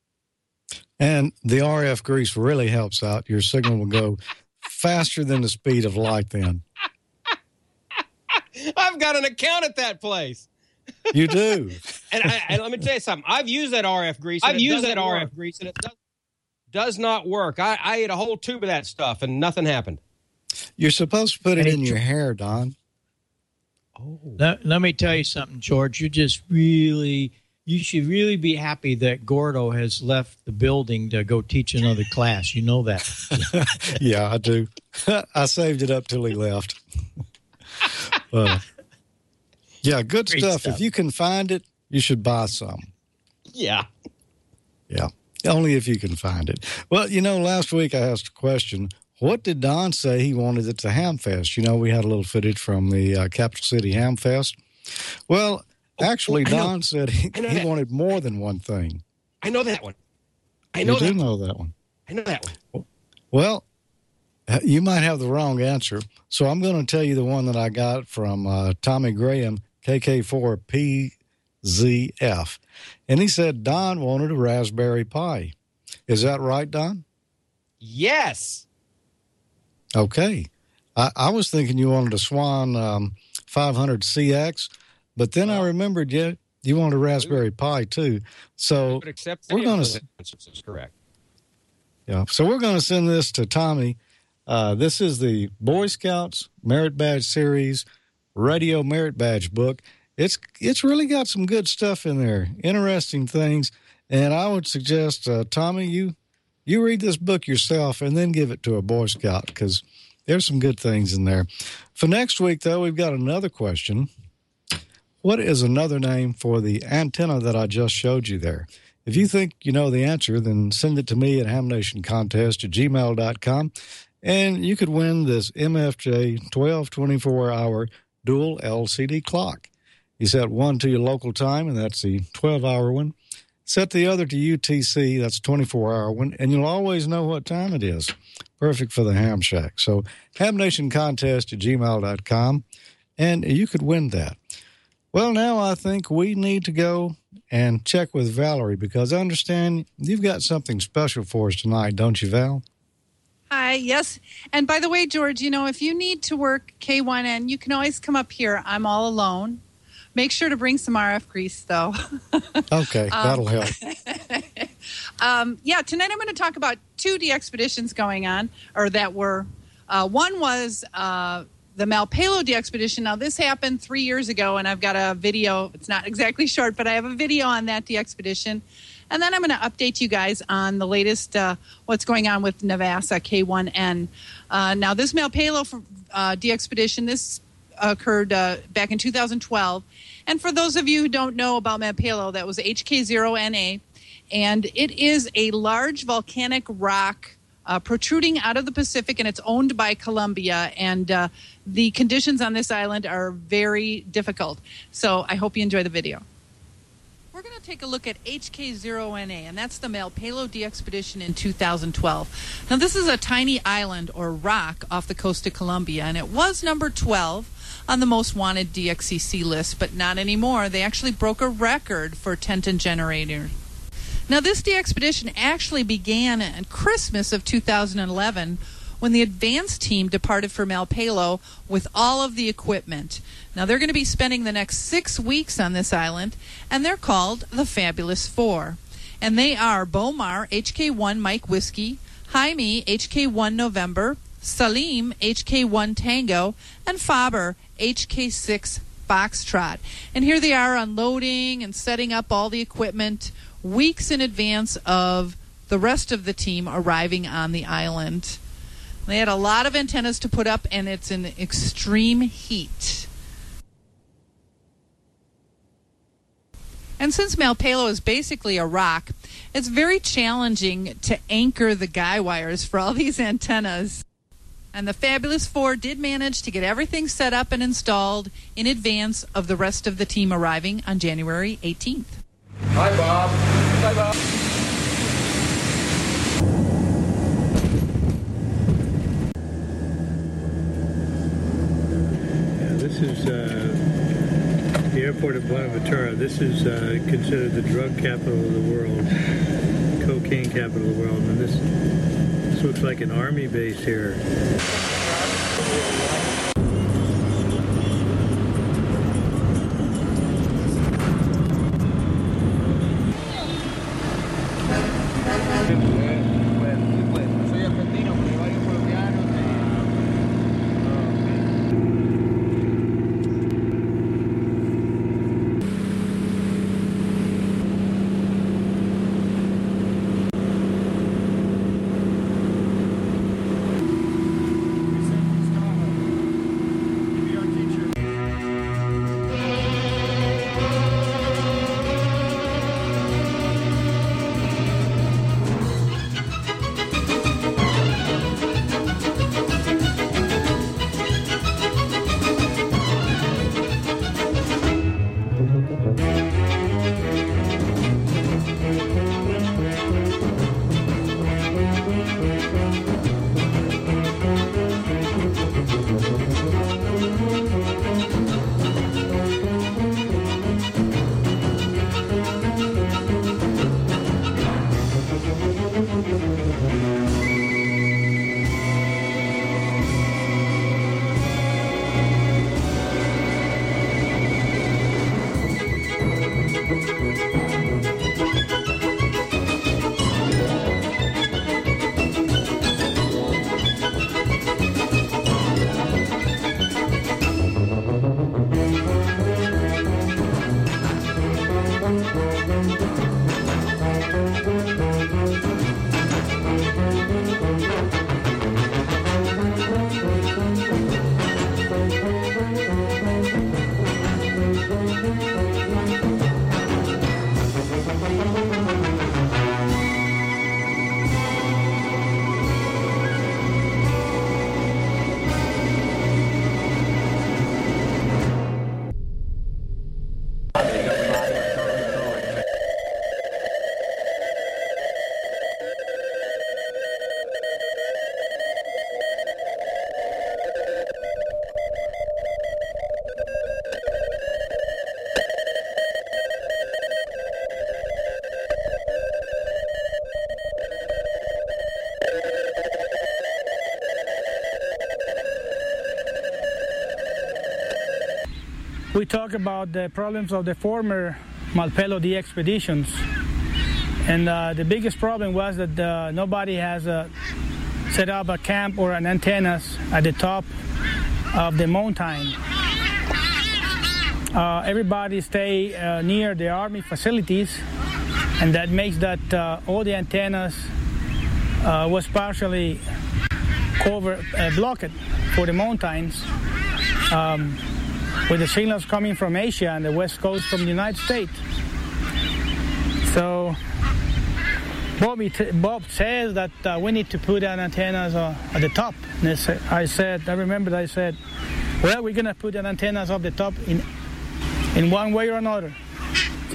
And the R F grease really helps out. Your signal will go faster than the speed of light then.
I've got an account at that place.
You do.
and, I, and let me tell you something. I've used that R F grease. I've used that R F work. grease, and it does, does not work. I, I ate a whole tube of that stuff, and nothing happened.
You're supposed to put it in your hair, Don.
Oh. Let, let me tell you something, George. You just really... You should really be happy that Gordo has left the building to go teach another class. You know that.
Yeah, I do. I saved it up till he left. uh, yeah, good stuff. stuff. If you can find it, you should buy some.
Yeah.
Yeah, only if you can find it. Well, you know, last week I asked a question. What did Don say he wanted at the Hamfest? You know, we had a little footage from the uh, Capital City Hamfest. Well... Actually, Don said he, he wanted more than one thing.
I know that one. I know
you
that
do
one.
know that one.
I know that one.
Well, you might have the wrong answer, so I'm going to tell you the one that I got from uh, Tommy Graham, K K four P Z F. And he said Don wanted a Raspberry Pi. Is that right, Don?
Yes.
Okay. I, I was thinking you wanted a Swan um, five hundred C X. But then I remembered, yeah, you want a Raspberry Pi too. So we're going to.
That's correct.
Yeah. So we're going to send this to Tommy. Uh, this is the Boy Scouts Merit Badge Series Radio Merit Badge book. It's it's really got some good stuff in there, interesting things. And I would suggest, uh, Tommy, you you read this book yourself and then give it to a Boy Scout, because there's some good things in there. For next week, though, we've got another question. What is another name for the antenna that I just showed you there? If you think you know the answer, then send it to me at ham nation contest at gmail dot com, and you could win this M F J twelve twenty-four hour dual L C D clock. You set one to your local time, and that's the twelve hour one. Set the other to U T C, that's twenty-four hour one, and you'll always know what time it is. Perfect for the Ham Shack. So ham nation contest at gmail dot com, and you could win that. Well, now I think we need to go and check with Valerie, because I understand you've got something special for us tonight, don't you, Val?
Hi, yes. And by the way, George, you know, if you need to work K one N, you can always come up here. I'm all alone. Make sure to bring some R F grease, though.
Okay, that'll
um,
help.
um, yeah, tonight I'm going to talk about two de-expeditions going on, or that were. Uh, one was uh, the Malpelo de-expedition. Now, this happened three years ago, and I've got a video. It's not exactly short, but I have a video on that de-expedition. And then I'm going to update you guys on the latest, uh, what's going on with Navassa K one N. Uh, now, this Malpelo uh, de-expedition, this occurred uh, back in two thousand twelve. And for those of you who don't know about Malpelo, that was H K zero N A. And it is a large volcanic rock uh, protruding out of the Pacific, and it's owned by Colombia. And uh, the conditions on this island are very difficult. So I hope you enjoy the video. We're going to take a look at H K zero N A, and that's the Malpelo de-expedition in two thousand twelve. Now, this is a tiny island or rock off the coast of Colombia, and it was number twelve on the most wanted D X C C list, but not anymore. They actually broke a record for Tenton generator. Now, this de-expedition actually began at Christmas of two thousand eleven, when the advance team departed for Malpelo with all of the equipment. Now, they're going to be spending the next six weeks on this island, and they're called the Fabulous Four. And they are Bomar, H K one Mike Whiskey, Jaime, H K one November, Salim, H K one Tango, and Faber, H K six Foxtrot. And here they are unloading and setting up all the equipment weeks in advance of the rest of the team arriving on the island. They had a lot of antennas to put up, and it's in extreme heat. And since Malpelo is basically a rock, it's very challenging to anchor the guy wires for all these antennas. And the Fabulous Four did manage to get everything set up and installed in advance of the rest of the team arriving on January eighteenth.
Hi, Bob. Hi, Bob.
Yeah, this is uh, the airport of Buenaventura. This is uh, considered the drug capital of the world, cocaine capital of the world. And this, this looks like an army base here.
We talk about the problems of the former Malpelo D expeditions, and uh, the biggest problem was that uh, nobody has uh, set up a camp or an antennas at the top of the mountain. Uh, everybody stay uh, near the army facilities, and that makes that uh, all the antennas uh, was partially covered, uh, blocked for the mountains. Um, with the signals coming from Asia and the west coast from the United States. So Bobby t- Bob says that uh, we need to put an antennas uh, at the top. And I said, I said, I remember I said, well, we're going to put an antennas up the top in in one way or another. So,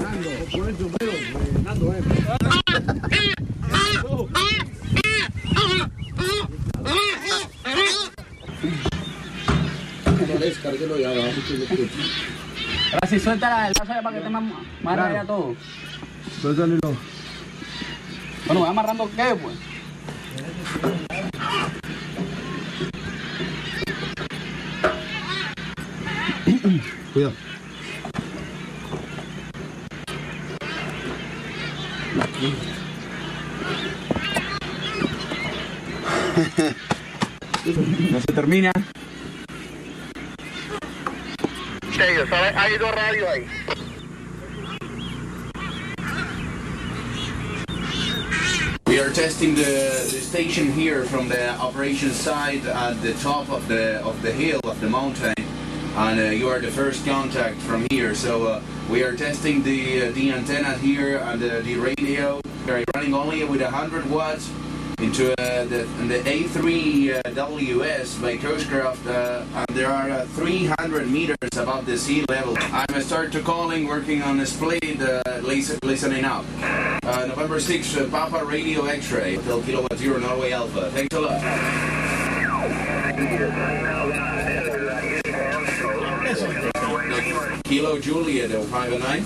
ahora sí, suelta el brazo allá para que te amarre allá todo.
Suéltalo.
Bueno, voy amarrando qué, pues.
Cuidado.
No se termina.
Hay dos radios ahí.
We are testing the, the station here from the operations side at the top of the of the hill of the mountain, and uh, you are the first contact from here. So uh, we are testing the uh, the antenna here and the, the radio. We are running only with one hundred watts into uh, the, the A three uh, W S by Coastcraft, uh, and there are uh, three hundred meters above the sea level. I'm a start to calling, working on a split, uh, listen, listening up. Uh, November sixth, uh, Papa Radio X-Ray, Hotel Kilowatt Zero, Norway Alpha. Thanks a lot. Kilo Juliet, oh five and nine.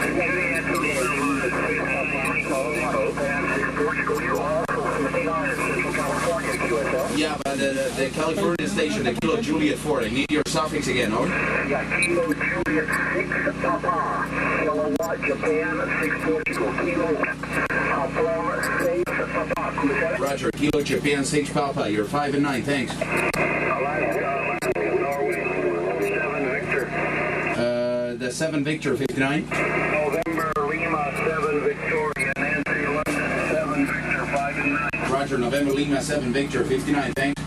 Yeah, but the, the, the California station, the Kilo Juliet four, I need your suffix again, over.
Yeah, Kilo Juliet six Papa, Kilowatt Japan, six Portugal, Kilo, uh, from six Papa.
Roger, Kilo Japan, six Papa, you're five and nine, thanks. Uh, the seven Victor, fifty-nine.
November Lima, seven Victoria, Nancy London, seven Victor, five and nine.
Roger, November Lima, seven Victor, fifty-nine, thanks.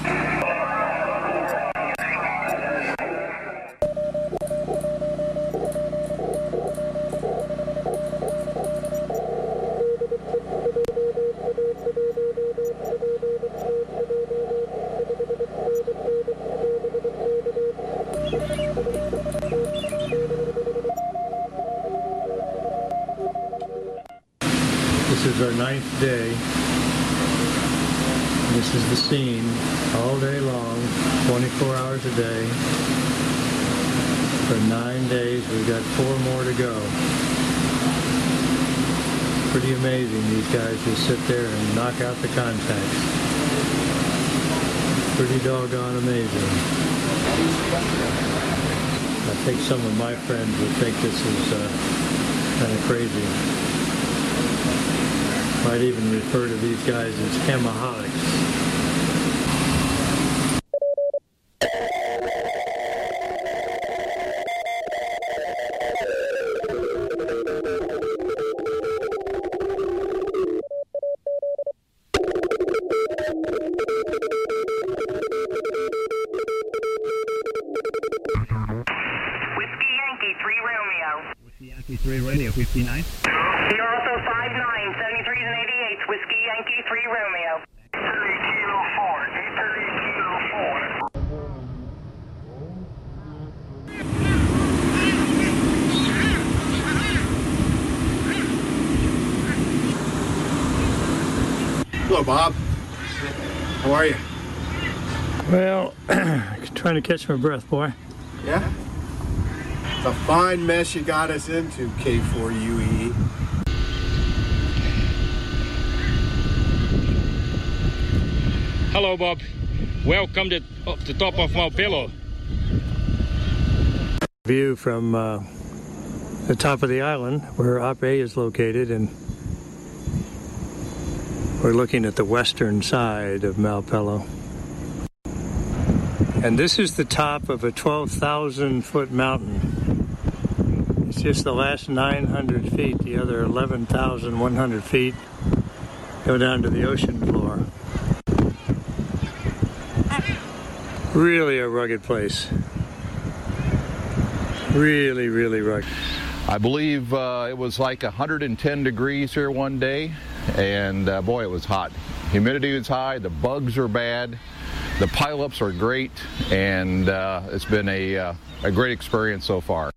This is our ninth day. This is the scene all day long, twenty-four hours a day. For nine days, we've got four more to go. Pretty amazing, these guys just sit there and knock out the contacts. Pretty doggone amazing. I think some of my friends would think this is uh, kind of crazy. Might even refer to these guys as chemaholics.
three Radio fifty-nine.
You're also five nine, seventy-threes and eighty-eights, Whiskey Yankee three Romeo. three Kilo four, three Kilo four.
Hello, Bob. How are you?
Well, trying to catch my breath, boy.
Yeah? It's a fine mess you got us into, K four U E.
Hello, Bob. Welcome to up the top of Mount Pillow.
View from uh, the top of the island where Op A is located, and we're looking at the western side of Malpelo. And this is the top of a twelve thousand foot mountain. It's just the last nine hundred feet. The other eleven thousand one hundred feet go down to the ocean floor. Really a rugged place. Really, really rugged.
I believe uh, it was like one hundred ten degrees here one day, and uh, boy, it was hot. Humidity was high, the bugs are bad, the pileups are great, and uh, it's been a, uh, a great experience so far.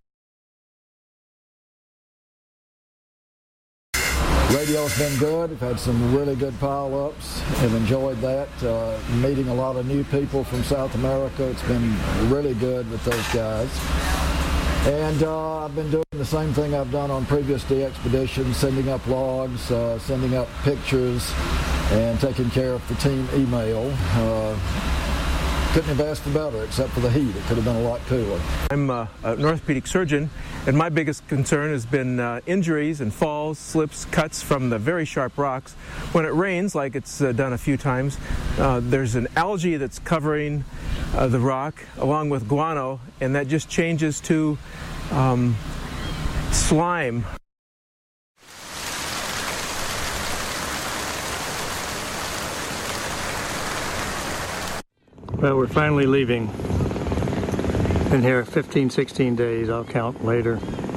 Radio's been good. We've had some really good pile-ups. Have enjoyed that. Uh, meeting a lot of new people from South America. It's been really good with those guys. And uh, I've been doing the same thing I've done on previous de-expeditions, sending up logs, uh, sending up pictures, and taking care of the team email. Uh, couldn't have asked for better, except for the heat. It could have been a lot cooler.
I'm uh, an orthopedic surgeon, and my biggest concern has been uh, injuries and falls, slips, cuts from the very sharp rocks. When it rains, like it's uh, done a few times, uh, there's an algae that's covering uh, the rock along with guano, and that just changes to um, slime.
Well, we're finally leaving. Been here fifteen, sixteen days, I'll count later.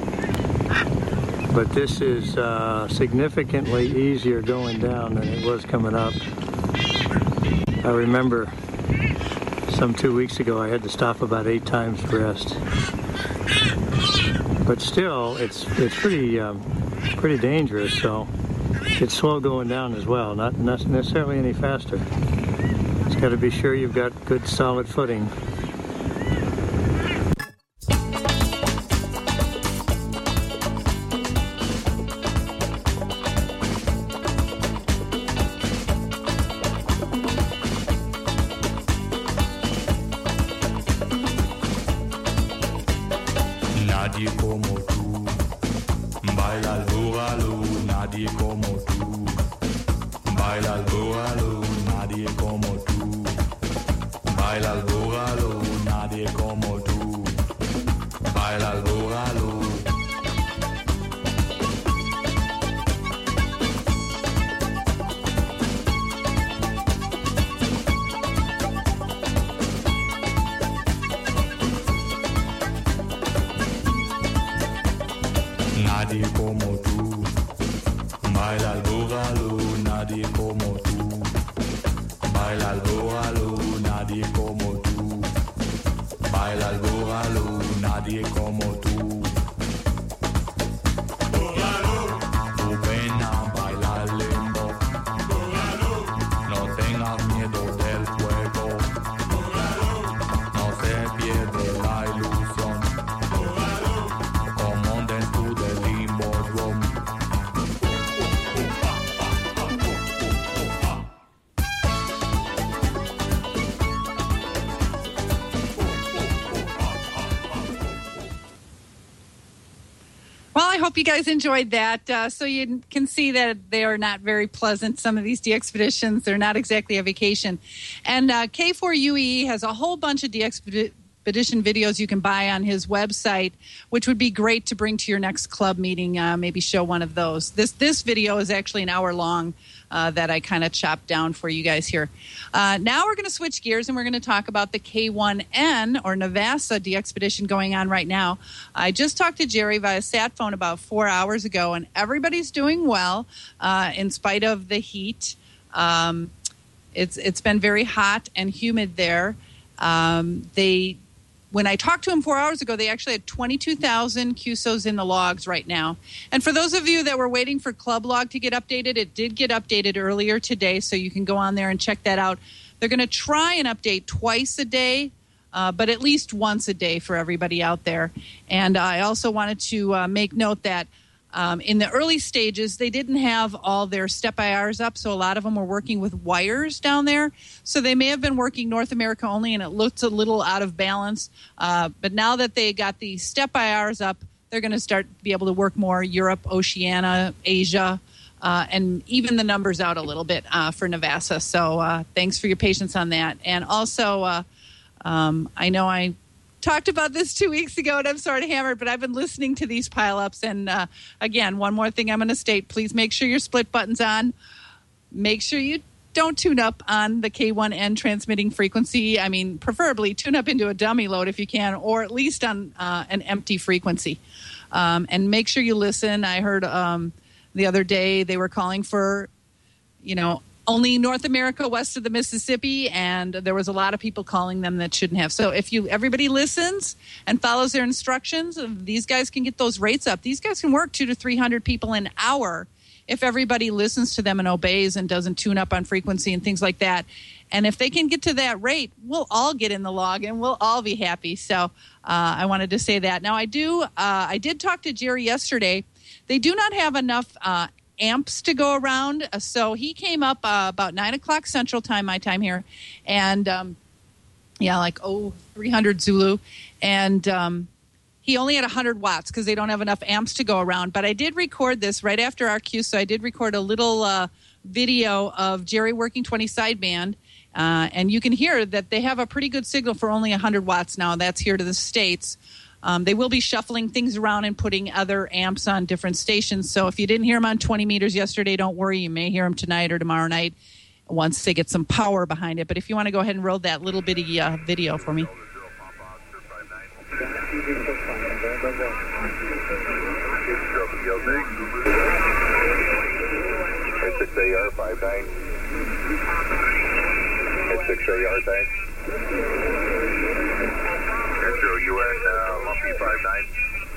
But this is uh, significantly easier going down than it was coming up. I remember some two weeks ago I had to stop about eight times to rest. But still, it's it's pretty um, pretty dangerous, so it's slow going down as well, not, not necessarily any faster. Got to be sure you've got good solid footing.
Nadie como tú, baila el boogaloo, nadie como tú, baila el boogaloo, nadie como tú, baila el boogaloo, nadie como tú, baila el boogaloo. Nadie como tú, baila el boogaloo, nadie como tú, baila el boogaloo, nadie como tú, baila el boogaloo, nadie como tú. Boogaloo, tu pena baila el limbo, boogaloo, no tengas miedo del fuego, boogaloo, no se pierde la ilusión, boogaloo, como dentro del limbo room.
Well, I hope you guys enjoyed that. Uh, so you can see that they are not very pleasant, some of these de-expeditions. They're not exactly a vacation. And uh, K four U E has a whole bunch of de-expeditions expedition videos you can buy on his website, which would be great to bring to your next club meeting. Uh, maybe show one of those. This this video is actually an hour long uh, that I kind of chopped down for you guys here. Uh, now we're going to switch gears and we're going to talk about the K one N or Navassa DXpedition going on right now. I just talked to Jerry via sat phone about four hours ago, and everybody's doing well uh, in spite of the heat. Um, it's it's been very hot and humid there. Um, they, when I talked to him four hours ago, they actually had twenty-two thousand Q S Os in the logs right now. And for those of you that were waiting for Club Log to get updated, it did get updated earlier today, so you can go on there and check that out. They're going to try and update twice a day, uh, but at least once a day for everybody out there. And I also wanted to uh, make note that Um, in the early stages, they didn't have all their step-I Rs up, so a lot of them were working with wires down there. So they may have been working North America only, and it looked a little out of balance. Uh, but now that they got the step-I Rs up, they're going to start to be able to work more Europe, Oceania, Asia, uh, and even the numbers out a little bit uh, for Navassa. So uh, thanks for your patience on that. And also, uh, um, I know I talked about this two weeks ago, and I'm sorry to hammer it, but I've been listening to these pileups. And uh, again, one more thing I'm going to state: please make sure your split button's on. Make sure you don't tune up on the K one N transmitting frequency. I mean, preferably tune up into a dummy load if you can, or at least on uh, an empty frequency. Um, and make sure you listen. I heard um, the other day they were calling for, you know, only North America west of the Mississippi, and there was a lot of people calling them that shouldn't have. So if you everybody listens and follows their instructions, these guys can get those rates up. These guys can work two to three hundred people an hour if everybody listens to them and obeys and doesn't tune up on frequency and things like that. And if they can get to that rate, we'll all get in the log and we'll all be happy. So uh, I wanted to say that. Now I do. Uh, I did talk to Jerry yesterday. They do not have enough Uh, amps to go around, so he came up uh, about nine o'clock Central Time, my time here, and um, yeah, like oh three hundred Zulu, and um, he only had one hundred watts because they don't have enough amps to go around. But I did record this right after our cue, so I did record a little uh, video of Jerry working twenty sideband, uh, and you can hear that they have a pretty good signal for only one hundred watts now. That's here to the States. Um, they will be shuffling things around and putting other amps on different stations. So if you didn't hear them on twenty meters yesterday, don't worry. You may hear them tonight or tomorrow night once they get some power behind it. But if you want to go ahead and roll that little bitty uh, video for me.
six A R five nine. six A R bank. U N uh, Lumpy five nine.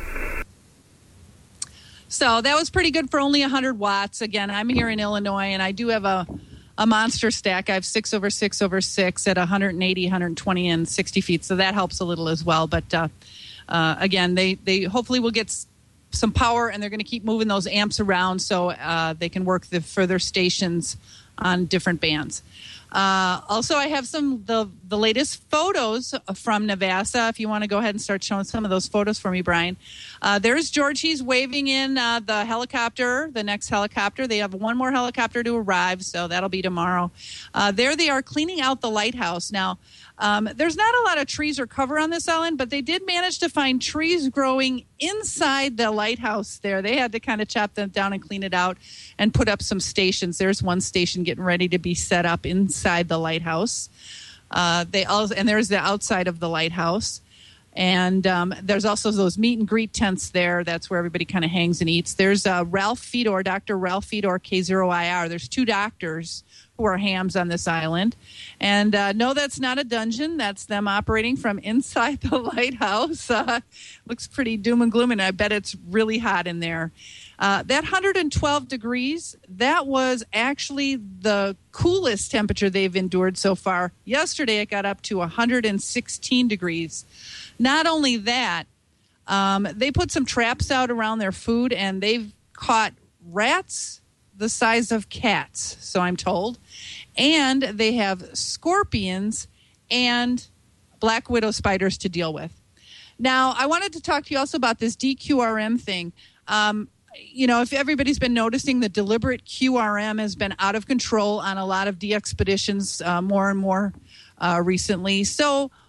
So that was pretty good for only one hundred watts. Again, I'm here in Illinois, and I do have a, a monster stack. I have six over six over six at one eighty, one twenty, and sixty feet. So that helps a little as well. But uh, uh, again, they, they hopefully will get s- some power, and they're going to keep moving those amps around so uh, they can work the further stations on different bands. Uh, also, I have some the the latest photos from Navassa. If you want to go ahead and start showing some of those photos for me, Brian. Uh, there's George. He's waving in uh, the helicopter, the next helicopter. They have one more helicopter to arrive, so that'll be tomorrow. Uh, there they are cleaning out the lighthouse. Now, um, there's not a lot of trees or cover on this island, but they did manage to find trees growing inside the lighthouse there. They had to kind of chop them down and clean it out and put up some stations. There's one station getting ready to be set up inside the lighthouse. Uh, they also, and there's the outside of the lighthouse. And um, there's also those meet and greet tents there. That's where everybody kind of hangs and eats. There's uh, Ralph Fedor, Doctor Ralph Fedor, K zero I R. There's two doctors who are hams on this island. And uh, no, that's not a dungeon. That's them operating from inside the lighthouse. Uh, looks pretty doom and gloom, and I bet it's really hot in there. Uh, that one hundred twelve degrees, that was actually the coolest temperature they've endured so far. Yesterday, it got up to one hundred sixteen degrees. Not only that, um, they put some traps out around their food, and they've caught rats the size of cats, so I'm told. And they have scorpions and black widow spiders to deal with. Now, I wanted to talk to you also about this D Q R M thing. Um, you know, if everybody's been noticing, the deliberate Q R M has been out of control on a lot of DXpeditions uh, more and more uh, recently. So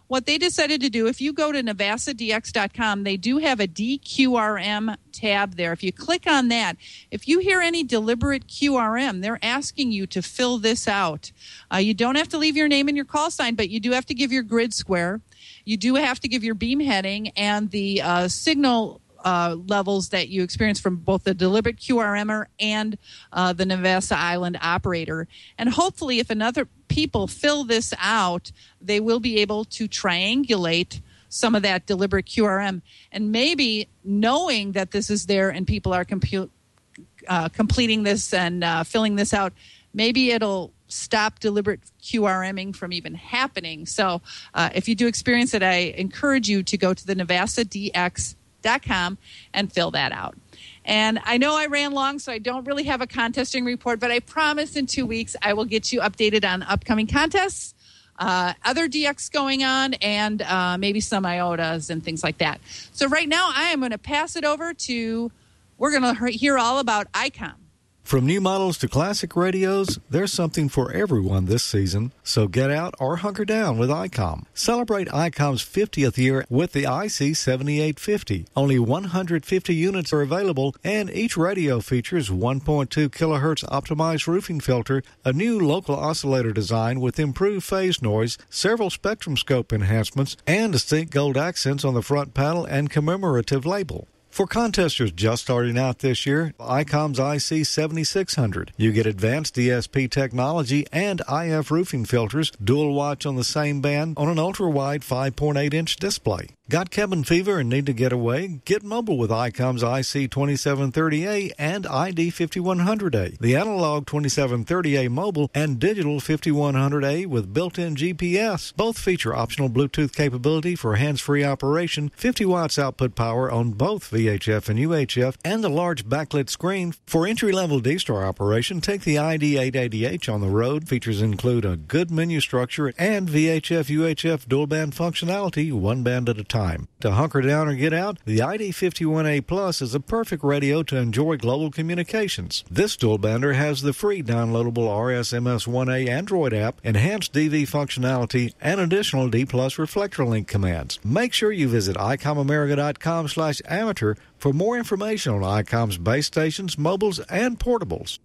what they decided to do, if you go to navasa d x dot com, they do have a D Q R M tab there. If you click on that, if you hear any deliberate Q R M, they're asking you to fill this out. Uh, you don't have to leave your name and your call sign, but you do have to give your grid square. You do have to give your beam heading and the uh, signal uh, levels that you experience from both the deliberate Q R M er and uh, the Navassa Island operator. And hopefully, if another people fill this out, they will be able to triangulate some of that deliberate Q R M. And maybe knowing that this is there and people are compu- uh, completing this and uh, filling this out, maybe it'll stop deliberate QRMing from even happening. So uh, if you do experience it, I encourage you to go to the navasa d x dot com and fill that out. And I know I ran long, so I don't really have a contesting report, but I promise in two weeks I will get you updated on upcoming contests, uh, other D X going on, and uh, maybe some I O T As and things like that. So right now I am going to pass it over to, we're going to hear all about I COM.
From new models to classic radios, there's something for everyone this season. So get out or hunker down with I COM. Celebrate I COM's fiftieth year with the I C seventy-eight fifty. Only one hundred fifty units are available, and each radio features one point two kilohertz optimized roofing filter, a new local oscillator design with improved phase noise, several spectrum scope enhancements, and distinct gold accents on the front panel and commemorative label. For contesters just starting out this year, I COM's I C seventy-six hundred. You get advanced D S P technology and I F roofing filters, dual watch on the same band on an ultra-wide five point eight inch display. Got cabin fever and need to get away? Get mobile with I COM's I C twenty-seven thirty A and I D fifty-one hundred A. The analog twenty-seven thirty A mobile and digital fifty-one hundred A with built-in G P S. Both feature optional Bluetooth capability for hands-free operation, fifty watts output power on both V H F and U H F, and a large backlit screen. For entry-level D-Star operation, take the I D eight eighty H on the road. Features include a good menu structure and V H F U H F dual-band functionality, one band at a time. To hunker down or get out, the I D fifty-one A Plus is a perfect radio to enjoy global communications. This dual-bander has the free downloadable R S M S one A Android app, enhanced D V functionality, and additional D Plus reflector link commands. Make sure you visit I Com America dot com slash amateur for more information on I COM's base stations, mobiles, and portables.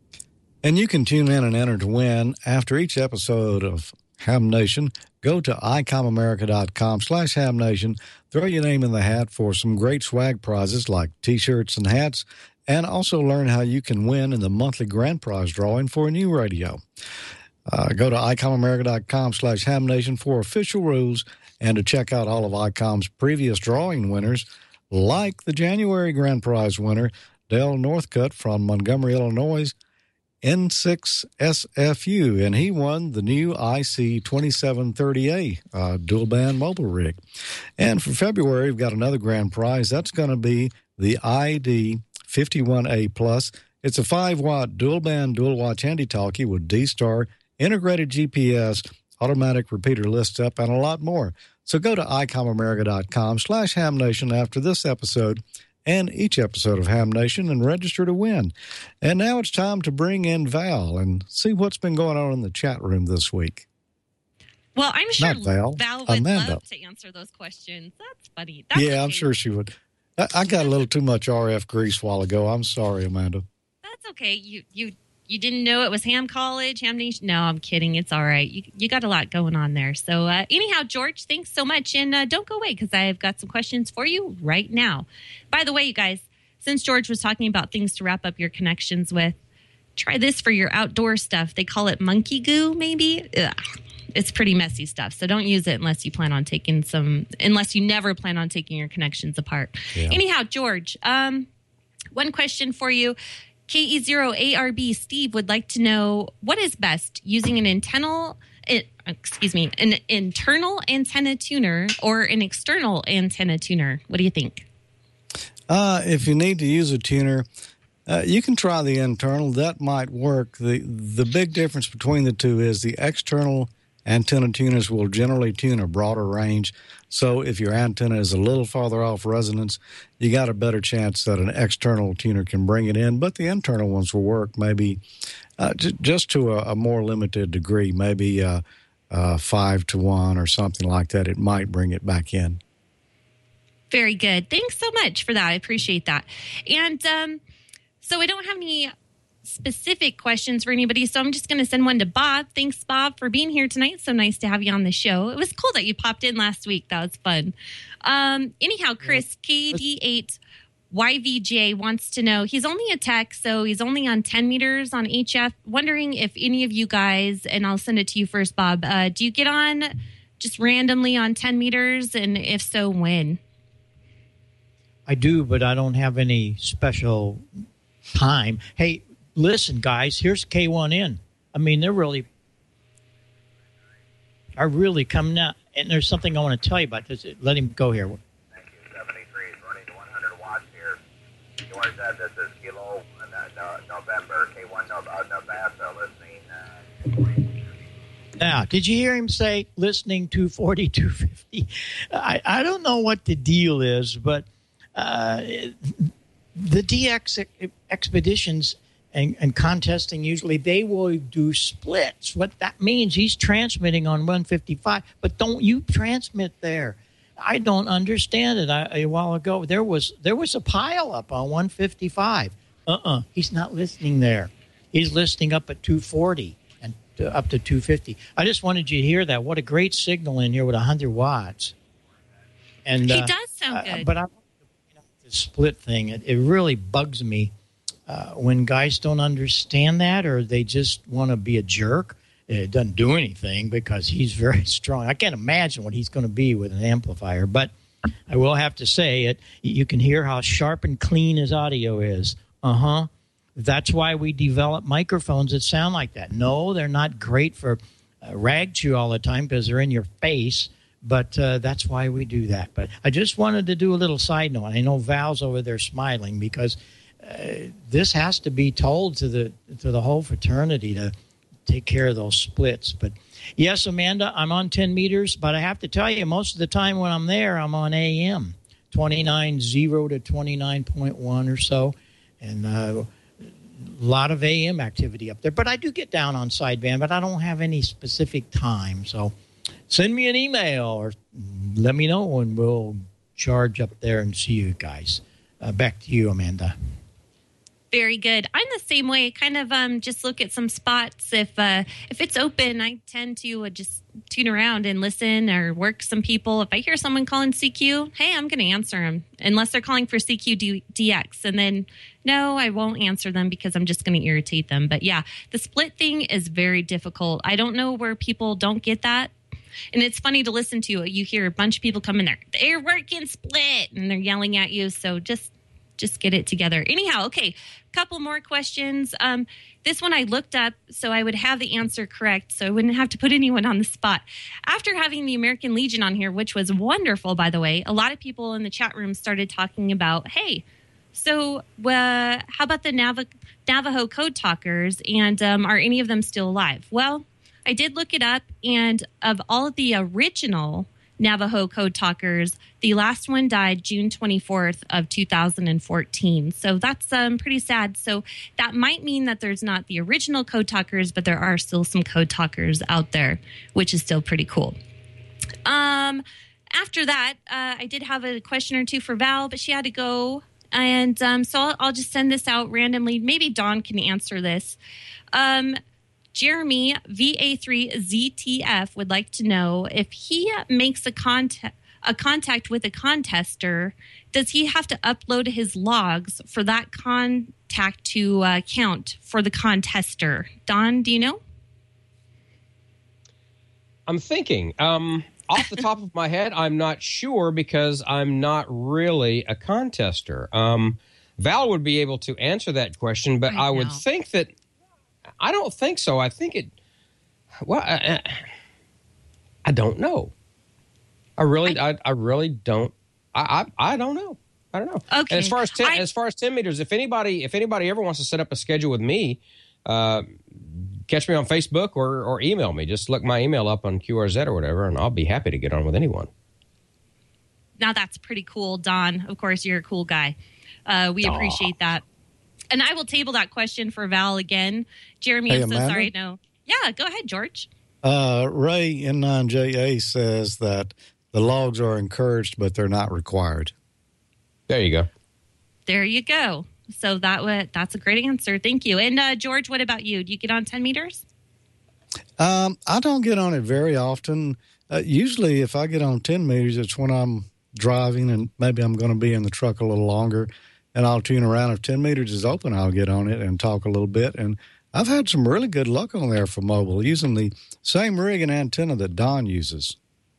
And you can tune in and enter to win after each episode of Ham Nation. Go to I Com America dot com slash Ham Nation. Throw your name in the hat for some great swag prizes like T-shirts and hats, and also learn how you can win in the monthly grand prize drawing for a new radio. Uh, go to I Com America dot com slash Ham Nation for official rules and to check out all of I COM's previous drawing winners, like the January grand prize winner, Dale Northcutt from Montgomery, Illinois, N six S F U, and he won the new I C twenty-seven thirty A uh, dual-band mobile rig. And for February, we've got another grand prize. That's going to be the I D fifty-one A Plus. It's a five watt dual-band dual-watch handy-talkie with D-Star, integrated G P S, automatic repeater list up, and a lot more. So go to I Com America dot com slash Ham Nation after this episode and each episode of Ham Nation and register to win. And now it's time to bring in Val and see what's been going on in the chat room this week.
Well, I'm sure
Not Val,
Val would
Amanda.
love to answer those questions. That's funny. That's
yeah,
okay.
I'm sure she would. I, I got a little too much R F grease a while ago. I'm sorry, Amanda.
That's okay. You you you didn't know it was Ham College, Ham Nation? No, I'm kidding. It's all right. You you got a lot going on there. So uh, anyhow, George, thanks so much. And uh, don't go away because I've got some questions for you right now. By the way, you guys, since George was talking about things to wrap up your connections with, try this for your outdoor stuff. They call it monkey goo, maybe. Ugh. It's pretty messy stuff. So don't use it unless you plan on taking some, unless you never plan on taking your connections apart. Yeah. Anyhow, George, um, one question for you. K E zero A R B Steve would like to know what is best, using an internal, it, excuse me, an internal antenna tuner or an external antenna tuner? What do you think?
Uh, if you need to use a tuner, uh, you can try the internal. That might work. The The big difference between the two is the external antenna tuners will generally tune a broader range. So if your antenna is a little farther off resonance, you got a better chance that an external tuner can bring it in. But the internal ones will work maybe uh, j- just to a, a more limited degree. Maybe uh, uh, five to one or something like that, it might bring it back in.
Very good. Thanks so much for that. I appreciate that. And um, so I don't have any specific questions for anybody, so I'm just going to send one to Bob. Thanks, Bob, for being here tonight. So nice to have you on the show. It was cool that you popped in last week. That was fun. Um, anyhow, Chris, K D eight Y V J wants to know, he's only a tech, so he's only on ten meters on H F. Wondering if any of you guys, and I'll send it to you first, Bob, uh, do you get on just randomly on ten meters? And if so, when?
I do, but I don't have any special time. Hey, listen, guys, here's K one N. I mean, they're really are really coming out. And there's something I want to tell you about this. Let him go here.
Thank you. seventy-three is running to one hundred watts here. George said this is Kilo uh, no, November, K one no, uh, Nevada, listening. Uh,
Now, did you hear him say listening to forty-two fifty? I, I don't know what the deal is, but uh, the D X expeditions and, and contesting, usually they will do splits. What that means, he's transmitting on one fifty-five, but don't you transmit there. I don't understand it. I, a while ago, there was there was a pile up on one fifty-five. Uh-uh, he's not listening there. He's listening up at two forty. Up to two fifty. I just wanted you to hear that. What a great signal in here with one hundred watts. And
he
uh,
does sound good.
Uh, but I, you know, the split thing, it, it really bugs me uh, when guys don't understand that, or they just want to be a jerk. It doesn't do anything because he's very strong. I can't imagine what he's going to be with an amplifier. But I will have to say it. You can hear how sharp and clean his audio is. Uh-huh. That's why we develop microphones that sound like that. No, they're not great for uh, rag chew all the time because they're in your face, but uh, that's why we do that. But I just wanted to do a little side note. I know Val's over there smiling because uh, this has to be told to the to the whole fraternity to take care of those splits. But yes, Amanda, I'm on ten meters, but I have to tell you, most of the time when I'm there, I'm on A M, twenty-nine point zero to twenty-nine point one or so, and uh a lot of A M activity up there. But I do get down on sideband, but I don't have any specific time. So send me an email or let me know, and we'll charge up there and see you guys. Uh, back to you, Amanda.
Very good. I'm the same way. Kind of um, just look at some spots. If uh, if it's open, I tend to uh, just tune around and listen or work some people. If I hear someone calling C Q, hey, I'm going to answer them unless they're calling for C Q D X. And then, no, I won't answer them because I'm just going to irritate them. But yeah, the split thing is very difficult. I don't know where people don't get that. And it's funny to listen to. You hear a bunch of people come in there. They're working split and they're yelling at you. So just just get it together. Anyhow, okay, couple more questions. Um, this one I looked up so I would have the answer correct, so I wouldn't have to put anyone on the spot. After having the American Legion on here, which was wonderful, by the way, a lot of people in the chat room started talking about, hey, so uh, how about the Nav- Navajo Code Talkers, and um, are any of them still alive? Well, I did look it up, and of all of the original Navajo Code Talkers, the last one died June twenty-fourth of two thousand fourteen. So that's um, pretty sad. So that might mean that there's not the original Code Talkers, but there are still some Code Talkers out there, which is still pretty cool. Um, after that, uh, I did have a question or two for Val, but she had to go. And um, so I'll, I'll just send this out randomly. Maybe Dawn can answer this. Um, Jeremy V A three Z T F would like to know if he makes a contact a contact with a contester, does he have to upload his logs for that contact to uh, count for the contester? Don, do you know?
I'm thinking. Um, off the top of my head, I'm not sure because I'm not really a contester. Um, Val would be able to answer that question, but I, I would think that I don't think so. I think it. Well, I, I don't know. I really, I, I really don't. I, I, I don't know. I don't know.
Okay.
And as far as ten,
I,
as far as ten meters, if anybody, if anybody ever wants to set up a schedule with me, uh, catch me on Facebook or or email me. Just look my email up on Q R Z or whatever, and I'll be happy to get on with anyone.
Now that's pretty cool, Don. Of course, you're a cool guy. Uh, we Aww. appreciate that. And I will table that question for Val again. Jeremy,
hey,
I'm so
Amanda?
sorry. No. Yeah, go ahead, George.
Uh, Ray N nine J A says that the logs are encouraged, but they're not required.
There you go.
There you go. So that would, that's a great answer. Thank you. And uh, George, what about you? Do you get on ten meters?
Um, I don't get on it very often. Uh, usually if I get on ten meters, it's when I'm driving and maybe I'm going to be in the truck a little longer, and I'll tune around. If ten meters is open, I'll get on it and talk a little bit. And I've had some really good luck on there for mobile, using the same rig and antenna that Don uses.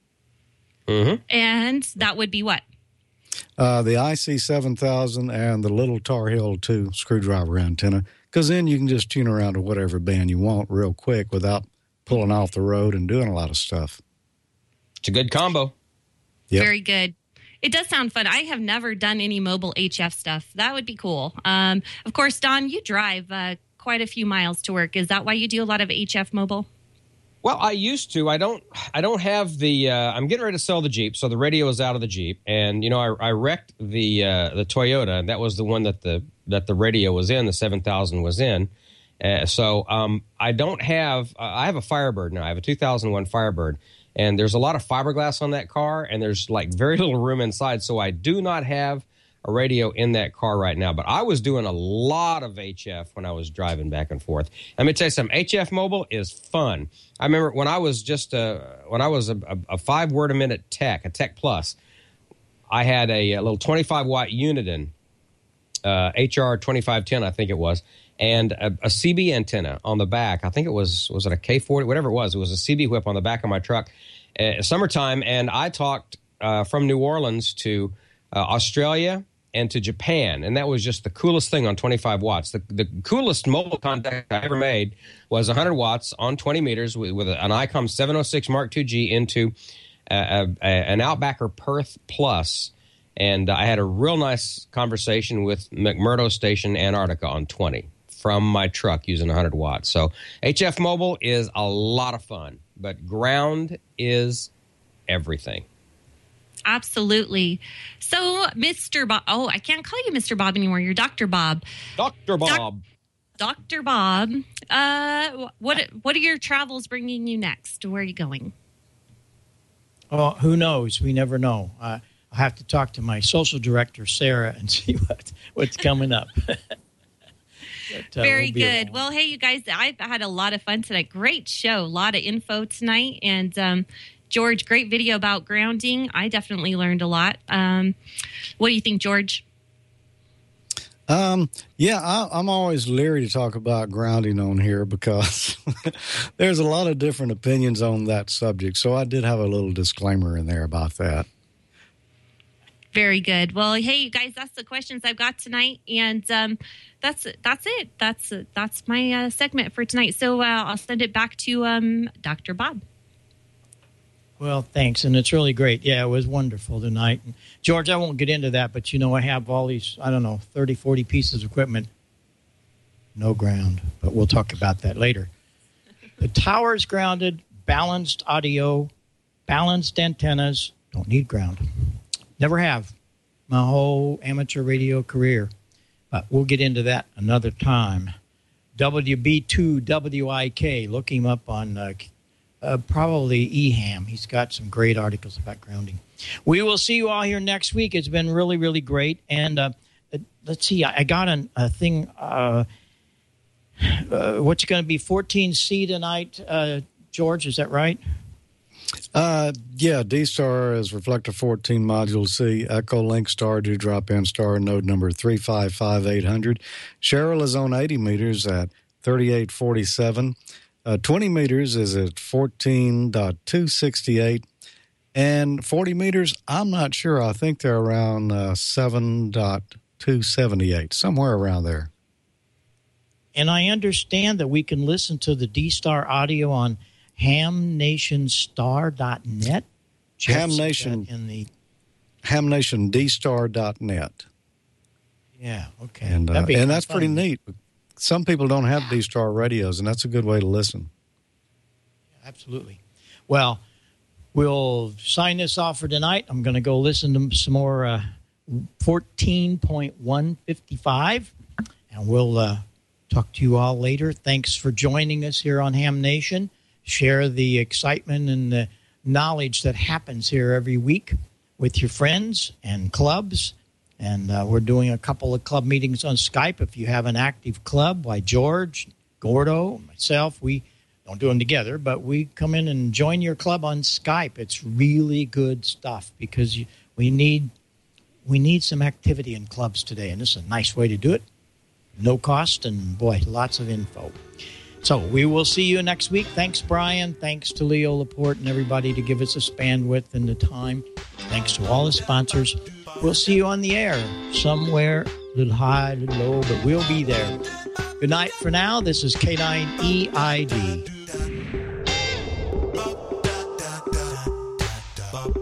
Mm-hmm.
And that would be what?
Uh, the I C seven thousand and the little Tar Heel two screwdriver antenna, because then you can just tune around to whatever band you want real quick without pulling off the road and doing a lot of stuff.
It's a good combo.
Yep.
Very good. It does sound fun. I have never done any mobile H F stuff. That would be cool. Um, of course, Don, you drive uh, quite a few miles to work. Is that why you do a lot of H F mobile?
Well, I used to. I don't. I don't have the. Uh, I'm getting ready to sell the Jeep, so the radio is out of the Jeep, and you know, I, I wrecked the uh, the Toyota, and that was the one that the that the radio was in. The seven thousand was in. Uh, so um, I don't have. Uh, I have a Firebird now. I have a two thousand one Firebird. And there's a lot of fiberglass on that car, and there's like very little room inside. So I do not have a radio in that car right now. But I was doing a lot of H F when I was driving back and forth. Let me tell you something. H F mobile is fun. I remember when I was just a, when I was a, a, a five word a minute tech, a Tech Plus, I had a, a little twenty-five watt Uniden, uh, H R twenty-five ten, I think it was. And a, a C B antenna on the back. I think it was, was it a K forty? Whatever it was. It was a C B whip on the back of my truck. Uh, summertime, and I talked uh, from New Orleans to uh, Australia and to Japan. And that was just the coolest thing on twenty-five watts. The, the coolest mobile contact I ever made was one hundred watts on twenty meters with, with an ICOM seven oh six Mark two G into a, a, a, an Outbacker Perth Plus. And I had a real nice conversation with McMurdo Station, Antarctica on twenty. From my truck using one hundred watts. So H F mobile is a lot of fun, but ground is everything.
Absolutely. So, Mister Bob, oh, I can't call you Mister Bob anymore. You're Doctor Bob.
Doctor Bob.
Doc, Doctor Bob. Uh, what what are your travels bringing you next? Where are you going?
Oh, who knows? We never know. Uh, I'll have to talk to my social director, Sarah, and see what what's coming up. But, uh,
Very
we'll
good. Well, hey, you guys, I've had a lot of fun tonight. Great show. A lot of info tonight. And um, George, great video about grounding. I definitely learned a lot. Um, what do you think, George?
Um, yeah, I, I'm always leery to talk about grounding on here because there's a lot of different opinions on that subject. So I did have a little disclaimer in there about that.
Very good. Well, hey, you guys, that's the questions I've got tonight, and um, that's that's it. That's that's my uh, segment for tonight. So uh, I'll send it back to um, Doctor Bob.
Well, thanks, and it's really great. Yeah, it was wonderful tonight. And George, I won't get into that, but, you know, I have all these, I don't know, thirty, forty pieces of equipment. No ground, but we'll talk about that later. The tower's grounded, balanced audio, balanced antennas, don't need ground. Never have my whole amateur radio career, but we'll get into that another time. W B two W I K, look him up on uh, uh, probably E HAM. He's got some great articles about grounding. We will see you all here next week. It's been really, really great. And uh, let's see, I, I got an, a thing. Uh, uh, what's going to be fourteen C tonight, uh, George? Is that right?
Uh, yeah, D-Star is Reflector fourteen Module C, Echo Link Star, Dewdrop N Star, node number three five five eight hundred. Cheryl is on eighty meters at thirty-eight forty-seven. Uh, twenty meters is at fourteen point two six eight. And forty meters, I'm not sure. I think they're around uh, seven point two seven eight, somewhere around there.
And I understand that we can listen to the D-Star audio on ham nation star dot net.
Ham Nation
in the
ham nation d star dot net.
Yeah, okay.
And, uh,
and
that's fun. Pretty neat. Some people don't have D-Star radios, and that's a good way to listen.
Absolutely. Well, we'll sign this off for tonight. I'm going to go listen to some more uh, fourteen point one fifty-five, and we'll uh, talk to you all later. Thanks for joining us here on Ham Nation. share the excitement and the knowledge that happens here every week with your friends and clubs. And uh, we're doing a couple of club meetings on Skype. If you have an active club, why George, Gordo, myself, we don't do them together, but we come in and join your club on Skype. It's really good stuff because you, we need we need some activity in clubs today, and this is a nice way to do it. No cost, and boy, lots of info. So we will see you next week. Thanks, Brian. Thanks to Leo Laporte and everybody to give us this bandwidth and the time. Thanks to all the sponsors. We'll see you on the air somewhere, a little high, a little low, but we'll be there. Good night for now. This is K nine E I D.